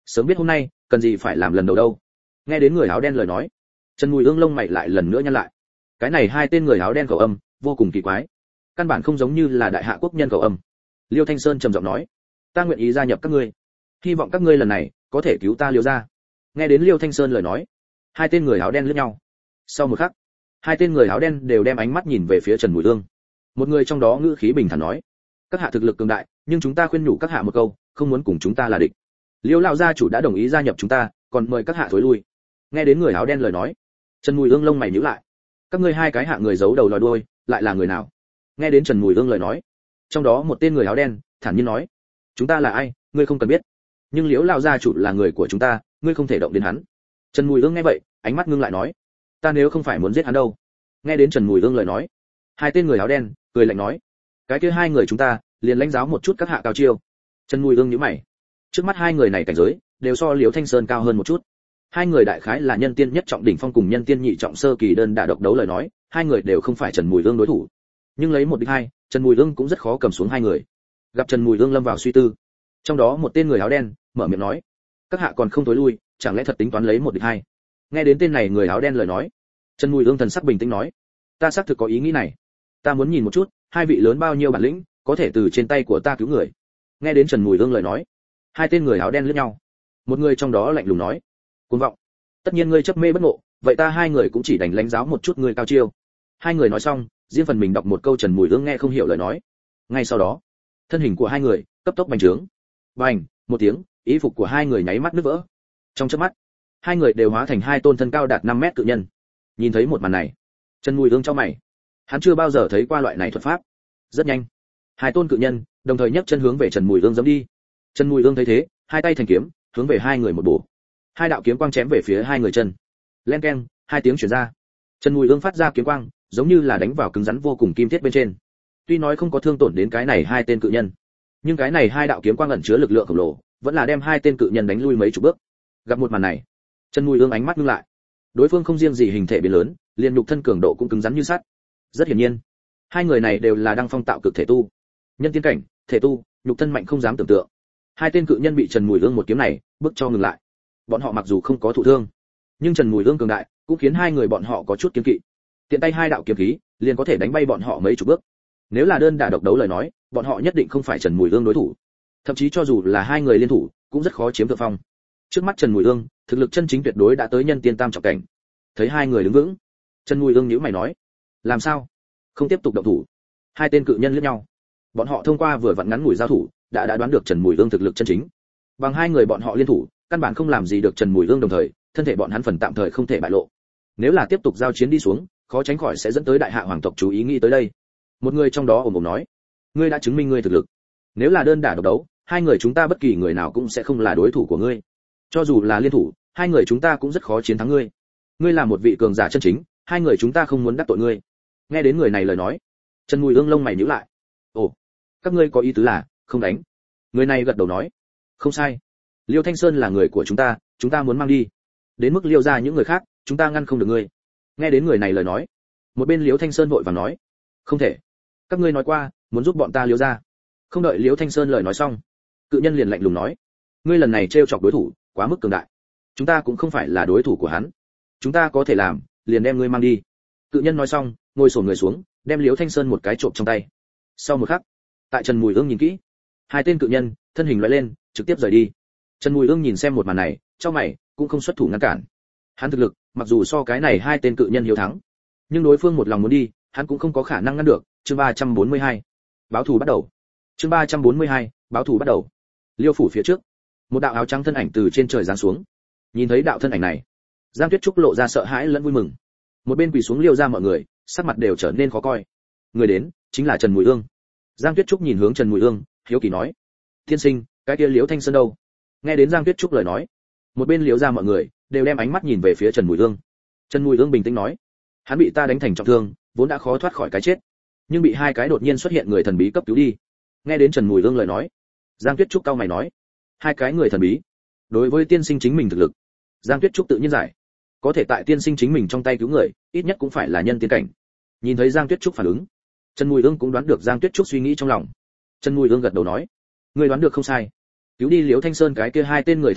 Sớm biết hôm nay cần gì phải làm lần đầu đâu. Nghe đến người áo đen lời nói, Trần Mùi Ương lông mày lại lần nữa nhăn lại. Cái này hai tên người áo đen khẩu âm vô cùng kỳ quái, căn bản không giống như là đại hạ quốc nhân khẩu âm. Liêu Thanh Sơn trầm giọng nói, ta nguyện ý gia nhập các ngươi, hy vọng các ngươi lần này có thể cứu ta Liêu gia. Nghe đến Liêu Thanh Sơn lời nói, hai tên người áo đen liếc nhau. Sau một khắc, hai tên người áo đen đều đem ánh mắt nhìn về phía Trần Mùi Ương. Một người trong đó ngữ khí bình thản nói, các hạ thực lực cường đại, nhưng chúng ta khuyên nhủ các hạ một câu, không muốn cùng chúng ta là địch. Liêu lão gia chủ đã đồng ý gia nhập chúng ta, còn mời các hạ thối lui. Nghe đến người áo đen lời nói, Trần Mùi Ương lông mày nhíu lại. Các ngươi hai cái hạ người giấu đầu lòi đuôi, lại là người nào? Nghe đến Trần Mùi Ương lời nói, trong đó một tên người áo đen thản nhiên nói, chúng ta là ai, ngươi không cần biết, nhưng Liễu lão gia chủ là người của chúng ta, ngươi không thể động đến hắn. Trần Mùi Ương nghe vậy, ánh mắt ngưng lại nói, ta nếu không phải muốn giết hắn đâu. Nghe đến Trần Mùi Ương lời nói, hai tên người áo đen cười lạnh nói, cái kia hai người chúng ta liền lãnh giáo một chút các hạ cao chiêu. Trần Mùi Ương nhíu mày, trước mắt hai người này cảnh giới đều so Liễu Thanh Sơn cao hơn một chút. Hai người đại khái là nhân tiên nhất trọng đỉnh phong cùng nhân tiên nhị trọng sơ kỳ đơn đả độc đấu lời nói, hai người đều không phải Trần Mùi Ương đối thủ. Nhưng lấy một địch hai, Trần Mùi Ương cũng rất khó cầm xuống hai người. Gặp Trần Mùi Ương lâm vào suy tư, trong đó một tên người áo đen mở miệng nói, các hạ còn không tối lui, chẳng lẽ thật tính toán lấy một địch hai? Nghe đến tên này người áo đen lời nói, Trần Mùi Ương thần sắc bình tĩnh nói, ta xác thực có ý nghĩ này, ta muốn nhìn một chút hai vị lớn bao nhiêu bản lĩnh, có thể từ trên tay của ta cứu người. Nghe đến Trần Mùi Ương lời nói, hai tên người áo đen liếc nhau. Một người trong đó lạnh lùng nói, cuồng vọng, tất nhiên ngươi chấp mê bất ngộ, vậy ta hai người cũng chỉ đành lãnh giáo một chút ngươi cao chiêu. Hai người nói xong, riêng phần mình đọc một câu Trần Mùi Ương nghe không hiểu lời nói. Ngay sau đó, thân hình của hai người cấp tốc bành trướng. Bành, một tiếng, ý phục của hai người nháy mắt nứt vỡ. Trong chớp mắt, hai người đều hóa thành hai tôn thân cao đạt 5 mét cự nhân. Nhìn thấy một màn này, Trần Mùi Ương chau mày. Hắn chưa bao giờ thấy qua loại này thuật pháp. Rất nhanh, hai tôn cự nhân đồng thời nhấc chân hướng về Trần Mùi Ương giẫm đi. Trần Mùi Ương thấy thế, hai tay thành kiếm, hướng về hai người một bổ. Hai đạo kiếm quang chém về phía hai người chân. Len keng, hai tiếng truyền ra. Trần Mùi Ương phát ra kiếm quang, giống như là đánh vào cứng rắn vô cùng kim thiết bên trên. Tuy nói không có thương tổn đến cái này hai tên cự nhân, nhưng cái này hai đạo kiếm quang ẩn chứa lực lượng khổng lồ, vẫn là đem hai tên cự nhân đánh lui mấy chục bước. Gặp một màn này, Trần Mùi Ương ánh mắt ngưng lại. Đối phương không riêng gì hình thể biến lớn, liền nhục thân cường độ cũng cứng rắn như sắt. Rất hiển nhiên, hai người này đều là đăng phong tạo cực thể tu, nhân tiên cảnh, thể tu, nhục thân mạnh không dám tưởng tượng. Hai tên cự nhân bị Trần Mùi Ương một kiếm này bước cho ngừng lại. Bọn họ mặc dù không có thụ thương, nhưng Trần Mùi Ương cường đại cũng khiến hai người bọn họ có chút kiêng kỵ. Tiện tay hai đạo kiếm khí liền có thể đánh bay bọn họ mấy chục bước. Nếu là đơn đả độc đấu lời nói, bọn họ nhất định không phải Trần Mùi Ương đối thủ. Thậm chí cho dù là hai người liên thủ, cũng rất khó chiếm thượng phong. Trước mắt Trần Mùi Ương, thực lực chân chính tuyệt đối đã tới nhân tiên tam trọng cảnh. Thấy hai người đứng vững, Trần Mùi Ương nhíu mày nói, làm sao? Không tiếp tục động thủ? Hai tên cự nhân liếc nhau. Bọn họ thông qua vừa vặn ngắn ngủi giao thủ, đã đoán được Trần Mùi Ương thực lực chân chính. Bằng hai người bọn họ liên thủ, căn bản không làm gì được Trần Mùi Ương, đồng thời, thân thể bọn hắn phần tạm thời không thể bại lộ. Nếu là tiếp tục giao chiến đi xuống, khó tránh khỏi sẽ dẫn tới đại hạ hoàng tộc chú ý nghĩ tới đây. Một người trong đó ồm ồm nói, ngươi đã chứng minh ngươi thực lực. Nếu là đơn đả độc đấu, hai người chúng ta bất kỳ người nào cũng sẽ không là đối thủ của ngươi. Cho dù là liên thủ, hai người chúng ta cũng rất khó chiến thắng ngươi. Ngươi là một vị cường giả chân chính, hai người chúng ta không muốn đắc tội ngươi. Nghe đến người này lời nói, Trần Mùi Ương lông mày nhíu lại. Ồ, các ngươi có ý tứ là không đánh? Người này gật đầu nói, không sai. Liêu Thanh Sơn là người của chúng ta muốn mang đi. Đến mức Liêu ra những người khác, chúng ta ngăn không được ngươi. Nghe đến người này lời nói, một bên Liêu Thanh Sơn vội vàng nói, không thể. Các ngươi nói qua, muốn giúp bọn ta Liêu ra. Không đợi Liêu Thanh Sơn lời nói xong, cự nhân liền lạnh lùng nói, ngươi lần này trêu chọc đối thủ, quá mức cường đại. Chúng ta cũng không phải là đối thủ của hắn. Chúng ta có thể làm, liền đem ngươi mang đi. Cự nhân nói xong, ngồi xổm người xuống, đem Liêu Thanh Sơn một cái trộm trong tay. Sau một khắc, tại Trần Mùi Ương nhìn kỹ, hai tên cự nhân thân hình lóe lên, trực tiếp rời đi. Trần Mùi Ương nhìn xem một màn này, trong mày cũng không xuất thủ ngăn cản. Hắn thực lực, mặc dù so cái này hai tên cự nhân hiếu thắng, nhưng đối phương một lòng muốn đi, hắn cũng không có khả năng ngăn được. Chương 342, báo thù bắt đầu. Chương 342, báo thù bắt đầu. Liêu phủ phía trước, một đạo áo trắng thân ảnh từ trên trời giáng xuống. Nhìn thấy đạo thân ảnh này, Giang Tuyết Trúc lộ ra sợ hãi lẫn vui mừng. Một bên quỳ xuống Liêu ra mọi người, sắc mặt đều trở nên khó coi. Người đến chính là Trần Mùi Ương. Giang Tuyết Trúc nhìn hướng Trần Mùi Ương, hiếu kỳ nói, tiên sinh, cái kia Liễu Thanh Sơn đâu? Nghe đến Giang Tuyết Trúc lời nói, một bên Liễu ra mọi người đều đem ánh mắt nhìn về phía Trần Mùi Ương. Trần Mùi Ương bình tĩnh nói, hắn bị ta đánh thành trọng thương, vốn đã khó thoát khỏi cái chết, nhưng bị hai cái đột nhiên xuất hiện người thần bí cấp cứu đi. Nghe đến Trần Mùi Ương lời nói, Giang Tuyết Trúc cau mày nói, hai cái người thần bí? Đối với tiên sinh chính mình thực lực, Giang Tuyết Trúc tự nhiên giải, có thể tại tiên sinh chính mình trong tay cứu người, ít nhất cũng phải là nhân tiên cảnh. Nhìn thấy Giang Tuyết Trúc phản ứng, Trần Mùi Ương cũng đoán được Giang Tuyết Trúc suy nghĩ trong lòng. Trần Mùi Ương gật đầu nói, ngươi đoán được không sai, cứu đi Liễu Thanh Sơn cái kia hai tên người thần bí,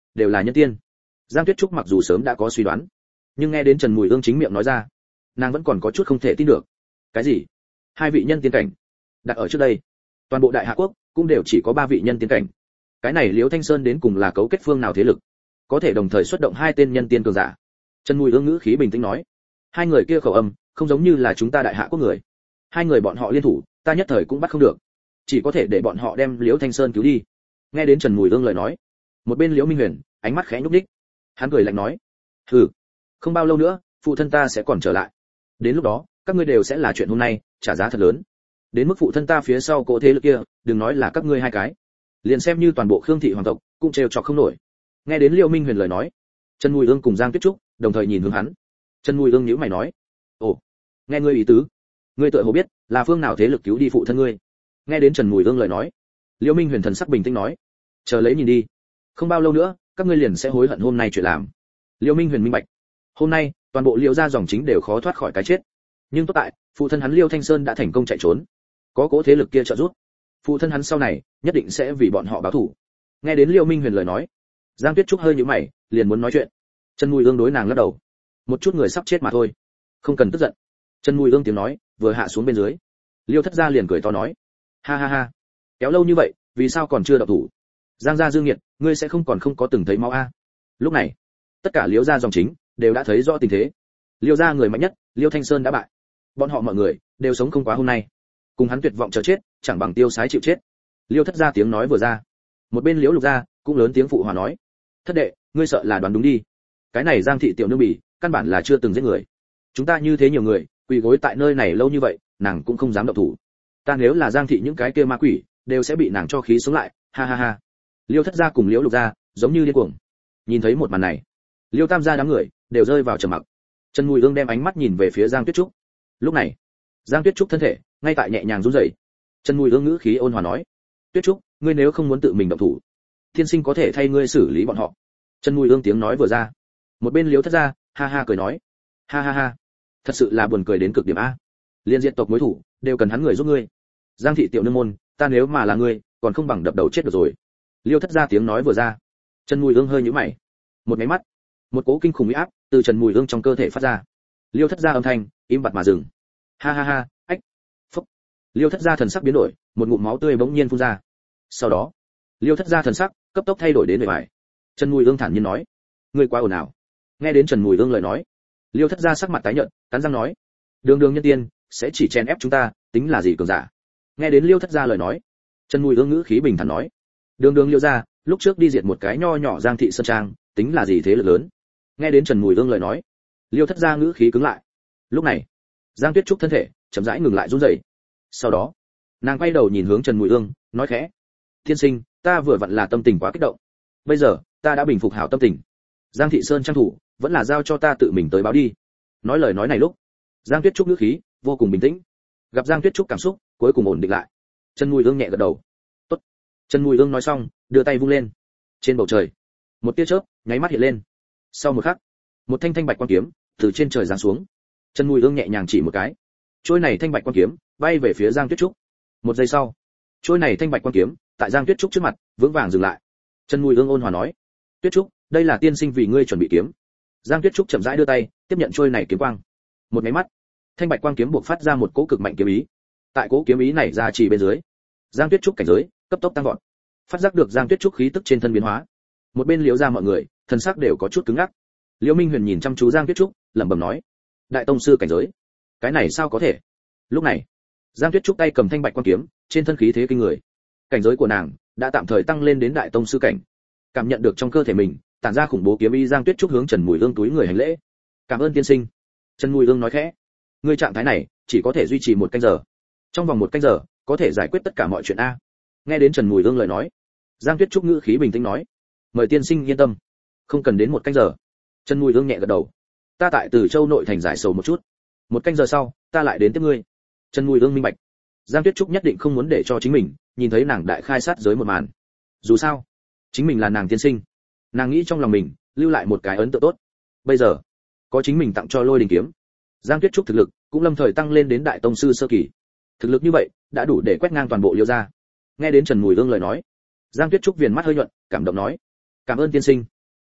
đều là nhân tiên. Giang Tuyết Trúc mặc dù sớm đã có suy đoán, nhưng nghe đến Trần Mùi Ương chính miệng nói ra, nàng vẫn còn có chút không thể tin được. Cái gì? Hai vị nhân tiên cảnh? Đặt ở trước đây, toàn bộ Đại Hạ quốc cũng đều chỉ có 3 vị nhân tiên cảnh. Cái này Liễu Thanh Sơn đến cùng là cấu kết phương nào thế lực, có thể đồng thời xuất động 2 tên nhân tiên cường giả? Trần Mùi Ương ngữ khí bình tĩnh nói, hai người kia khẩu âm không giống như là chúng ta Đại Hạ quốc người. Hai người bọn họ liên thủ, ta nhất thời cũng bắt không được, chỉ có thể để bọn họ đem Liễu Thanh Sơn cứu đi. Nghe đến Trần Mùi Ương lời nói, một bên Liễu Minh Huyền ánh mắt khẽ nhúc nhích, hắn cười lạnh nói, hừ, không bao lâu nữa phụ thân ta sẽ còn trở lại, đến lúc đó các ngươi đều sẽ là chuyện hôm nay trả giá thật lớn. Đến mức phụ thân ta phía sau cỗ thế lực kia, đừng nói là các ngươi hai cái, liền xem như toàn bộ Khương thị hoàng tộc cũng trêu chọc không nổi. Nghe đến Liễu Minh Huyền lời nói, Trần Mùi Ương cùng Giang Tuyết Trúc đồng thời nhìn hướng hắn. Trần Mùi Ương nhíu mày nói, ồ, nghe ngươi ý tứ, ngươi tựa hồ biết là phương nào thế lực cứu đi phụ thân ngươi. Nghe đến Trần Mùi Ương lời nói, Liễu Minh Huyền thần sắc bình tĩnh nói, chờ lấy nhìn đi, không bao lâu nữa các ngươi liền sẽ hối hận hôm nay chuyện làm. Liễu Minh Huyền minh bạch, hôm nay toàn bộ Liễu gia dòng chính đều khó thoát khỏi cái chết, nhưng tốt tại phụ thân hắn Liễu Thanh Sơn đã thành công chạy trốn, có cỗ thế lực kia trợ giúp, phụ thân hắn sau này nhất định sẽ vì bọn họ báo thù. Nghe đến Liễu Minh Huyền lời nói, Giang Tuyết Trúc hơi nhíu mày, liền muốn nói chuyện. Trần Mùi Ương đối nàng lắc đầu, một chút người sắp chết mà thôi, không cần tức giận. Trần Mùi Ương tiếng nói vừa hạ xuống bên dưới, Liêu Thất Gia liền cười to nói, ha ha ha, kéo lâu như vậy vì sao còn chưa động thủ? Giang gia Dương Nghiệt, ngươi sẽ không còn không có từng thấy máu a? Lúc này tất cả Liêu gia dòng chính đều đã thấy rõ tình thế. Liêu gia người mạnh nhất Liêu Thanh Sơn đã bại, bọn họ mọi người đều sống không quá hôm nay, cùng hắn tuyệt vọng chờ chết chẳng bằng tiêu sái chịu chết. Liêu Thất Gia tiếng nói vừa ra, một bên Liễu Lục Gia cũng lớn tiếng phụ hòa nói, thất đệ, ngươi sợ là đoán đúng đi, cái này Giang thị tiểu nương bỉ căn bản là chưa từng giết người, chúng ta như thế nhiều người quỳ gối tại nơi này lâu như vậy, nàng cũng không dám động thủ. Ta nếu là Giang thị những cái kia ma quỷ đều sẽ bị nàng cho khí sống lại, ha ha ha. Liêu Thất Gia cùng Liễu Lục Gia giống như điên cuồng. Nhìn thấy một màn này, Liêu Tam gia đám người đều rơi vào trầm mặc. Trần Mùi Ương đem ánh mắt nhìn về phía Giang Tuyết Trúc. Lúc này, Giang Tuyết Trúc thân thể ngay tại nhẹ nhàng run rẩy. Trần Mùi Ương ngữ khí ôn hòa nói, Tuyết Trúc, ngươi nếu không muốn tự mình động thủ, thiên sinh có thể thay ngươi xử lý bọn họ. Trần Mùi Ương tiếng nói vừa ra, một bên Liễu Thất Gia ha ha cười nói, ha ha ha, thật sự là buồn cười đến cực điểm a. Liên diện tộc mối thủ đều cần hắn người giúp ngươi. Giang thị tiểu nương môn, ta nếu mà là ngươi, còn không bằng đập đầu chết được rồi. Liêu Thất Gia tiếng nói vừa ra, Trần Mùi Ương hơi nhíu mày. Một cái mắt, một cỗ kinh khủng uy áp từ Trần Mùi Ương trong cơ thể phát ra. Liêu Thất Gia âm thanh im bặt mà dừng. Ha ha ha, ách. Phốc. Liêu Thất Gia thần sắc biến đổi, một ngụm máu tươi bỗng nhiên phun ra. Sau đó, Liêu Thất Gia thần sắc cấp tốc thay đổi đến bề ngoài. Trần Mùi Ương thản nhiên nói, ngươi quá ồn ào. Nghe đến Trần Mùi Ương lời nói, Liêu Thất Gia sắc mặt tái nhợt, cắn răng nói, đường đường nhân tiên sẽ chỉ chèn ép chúng ta, tính là gì cường giả? Nghe đến Liêu Thất Gia lời nói, Trần Mùi Ương ngữ khí bình thản nói, đường đường Liêu gia lúc trước đi diệt một cái nho nhỏ Giang thị sơn trang, tính là gì thế lực lớn? Nghe đến Trần Mùi Ương lời nói, Liêu Thất Gia ngữ khí cứng lại. Lúc này, Giang Tuyết Trúc thân thể chậm rãi ngừng lại run rẩy. Sau đó, nàng quay đầu nhìn hướng Trần Mùi Ương, nói khẽ, tiên sinh, ta vừa vặn là tâm tình quá kích động, bây giờ ta đã bình phục hảo tâm tình, Giang thị sơn trang thủ vẫn là giao cho ta tự mình tới báo đi. Nói lời nói này lúc, Giang Tuyết Trúc ngữ khí vô cùng bình tĩnh. Gặp Giang Tuyết Trúc cảm xúc cuối cùng ổn định lại, Trần Mùi Ương nhẹ gật đầu. Tốt. Trần Mùi Ương nói xong, đưa tay vung lên. Trên bầu trời, một tia chớp nháy mắt hiện lên. Sau một khắc, một thanh thanh bạch quan kiếm từ trên trời giáng xuống. Trần Mùi Ương nhẹ nhàng chỉ một cái, trôi này thanh bạch quan kiếm bay về phía Giang Tuyết Trúc. Một giây sau, trôi này thanh bạch quan kiếm tại Giang Tuyết Trúc trước mặt vững vàng dừng lại. Trần Mùi Ương ôn hòa nói, Tuyết Trúc, đây là tiên sinh vì ngươi chuẩn bị kiếm. Giang Tuyết Trúc chậm rãi đưa tay tiếp nhận trôi này kiếm quang. Một cái mắt, thanh bạch quang kiếm buộc phát ra một cỗ cực mạnh kiếm ý. Tại cỗ kiếm ý này ra chỉ bên dưới, Giang Tuyết Trúc cảnh giới cấp tốc tăng vọt. Phát giác được Giang Tuyết Trúc khí tức trên thân biến hóa, một bên Liễu gia mọi người thần sắc đều có chút cứng ngắc. Liễu Minh Huyền nhìn chăm chú Giang Tuyết Trúc, lẩm bẩm nói, đại tông sư cảnh giới, cái này sao có thể? Lúc này, Giang Tuyết Trúc tay cầm thanh bạch quang kiếm, trên thân khí thế kinh người. Cảnh giới của nàng đã tạm thời tăng lên đến đại tông sư cảnh. Cảm nhận được trong cơ thể mình tản ra khủng bố kiếm ý, Giang Tuyết Trúc hướng Trần Mùi Ương túi người hành lễ. Cảm ơn tiên sinh. Trần Mùi Ương nói khẽ, ngươi trạng thái này chỉ có thể duy trì 1 canh giờ, trong vòng 1 canh giờ có thể giải quyết tất cả mọi chuyện a. Nghe đến Trần Mùi Ương lời nói, Giang Tuyết Trúc ngữ khí bình tĩnh nói, mời tiên sinh yên tâm, không cần đến 1 canh giờ. Trần Mùi Ương nhẹ gật đầu, ta tại Từ Châu nội thành giải sầu một chút, 1 canh giờ sau ta lại đến tiếp ngươi. Trần Mùi Ương minh bạch, Giang Tuyết Trúc nhất định không muốn để cho chính mình nhìn thấy nàng đại khai sát giới một màn. Dù sao, chính mình là nàng tiên sinh, nàng nghĩ trong lòng mình lưu lại một cái ấn tượng tốt. Bây giờ có chính mình tặng cho Lôi Đình kiếm, Giang Tuyết Trúc thực lực cũng lâm thời tăng lên đến đại tông sư sơ kỳ. Thực lực như vậy đã đủ để quét ngang toàn bộ Liêu gia. Nghe đến Trần Mùi Ương lời nói, Giang Tuyết Trúc viền mắt hơi nhuận, cảm động nói, cảm ơn tiên sinh,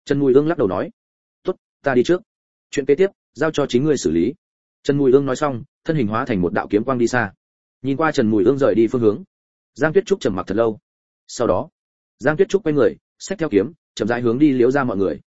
Trần Mùi Ương lắc đầu nói, tốt, ta đi trước, chuyện kế tiếp giao cho chính ngươi xử lý. Trần Mùi Ương nói xong, thân hình hóa thành một đạo kiếm quang đi xa. Nhìn qua Trần Mùi Ương rời đi phương hướng, Giang Tuyết Trúc trầm mặc thật lâu. Sau đó, Giang Tuyết Trúc quay người, xách theo kiếm, chậm rãi hướng đi Liễu gia mọi người.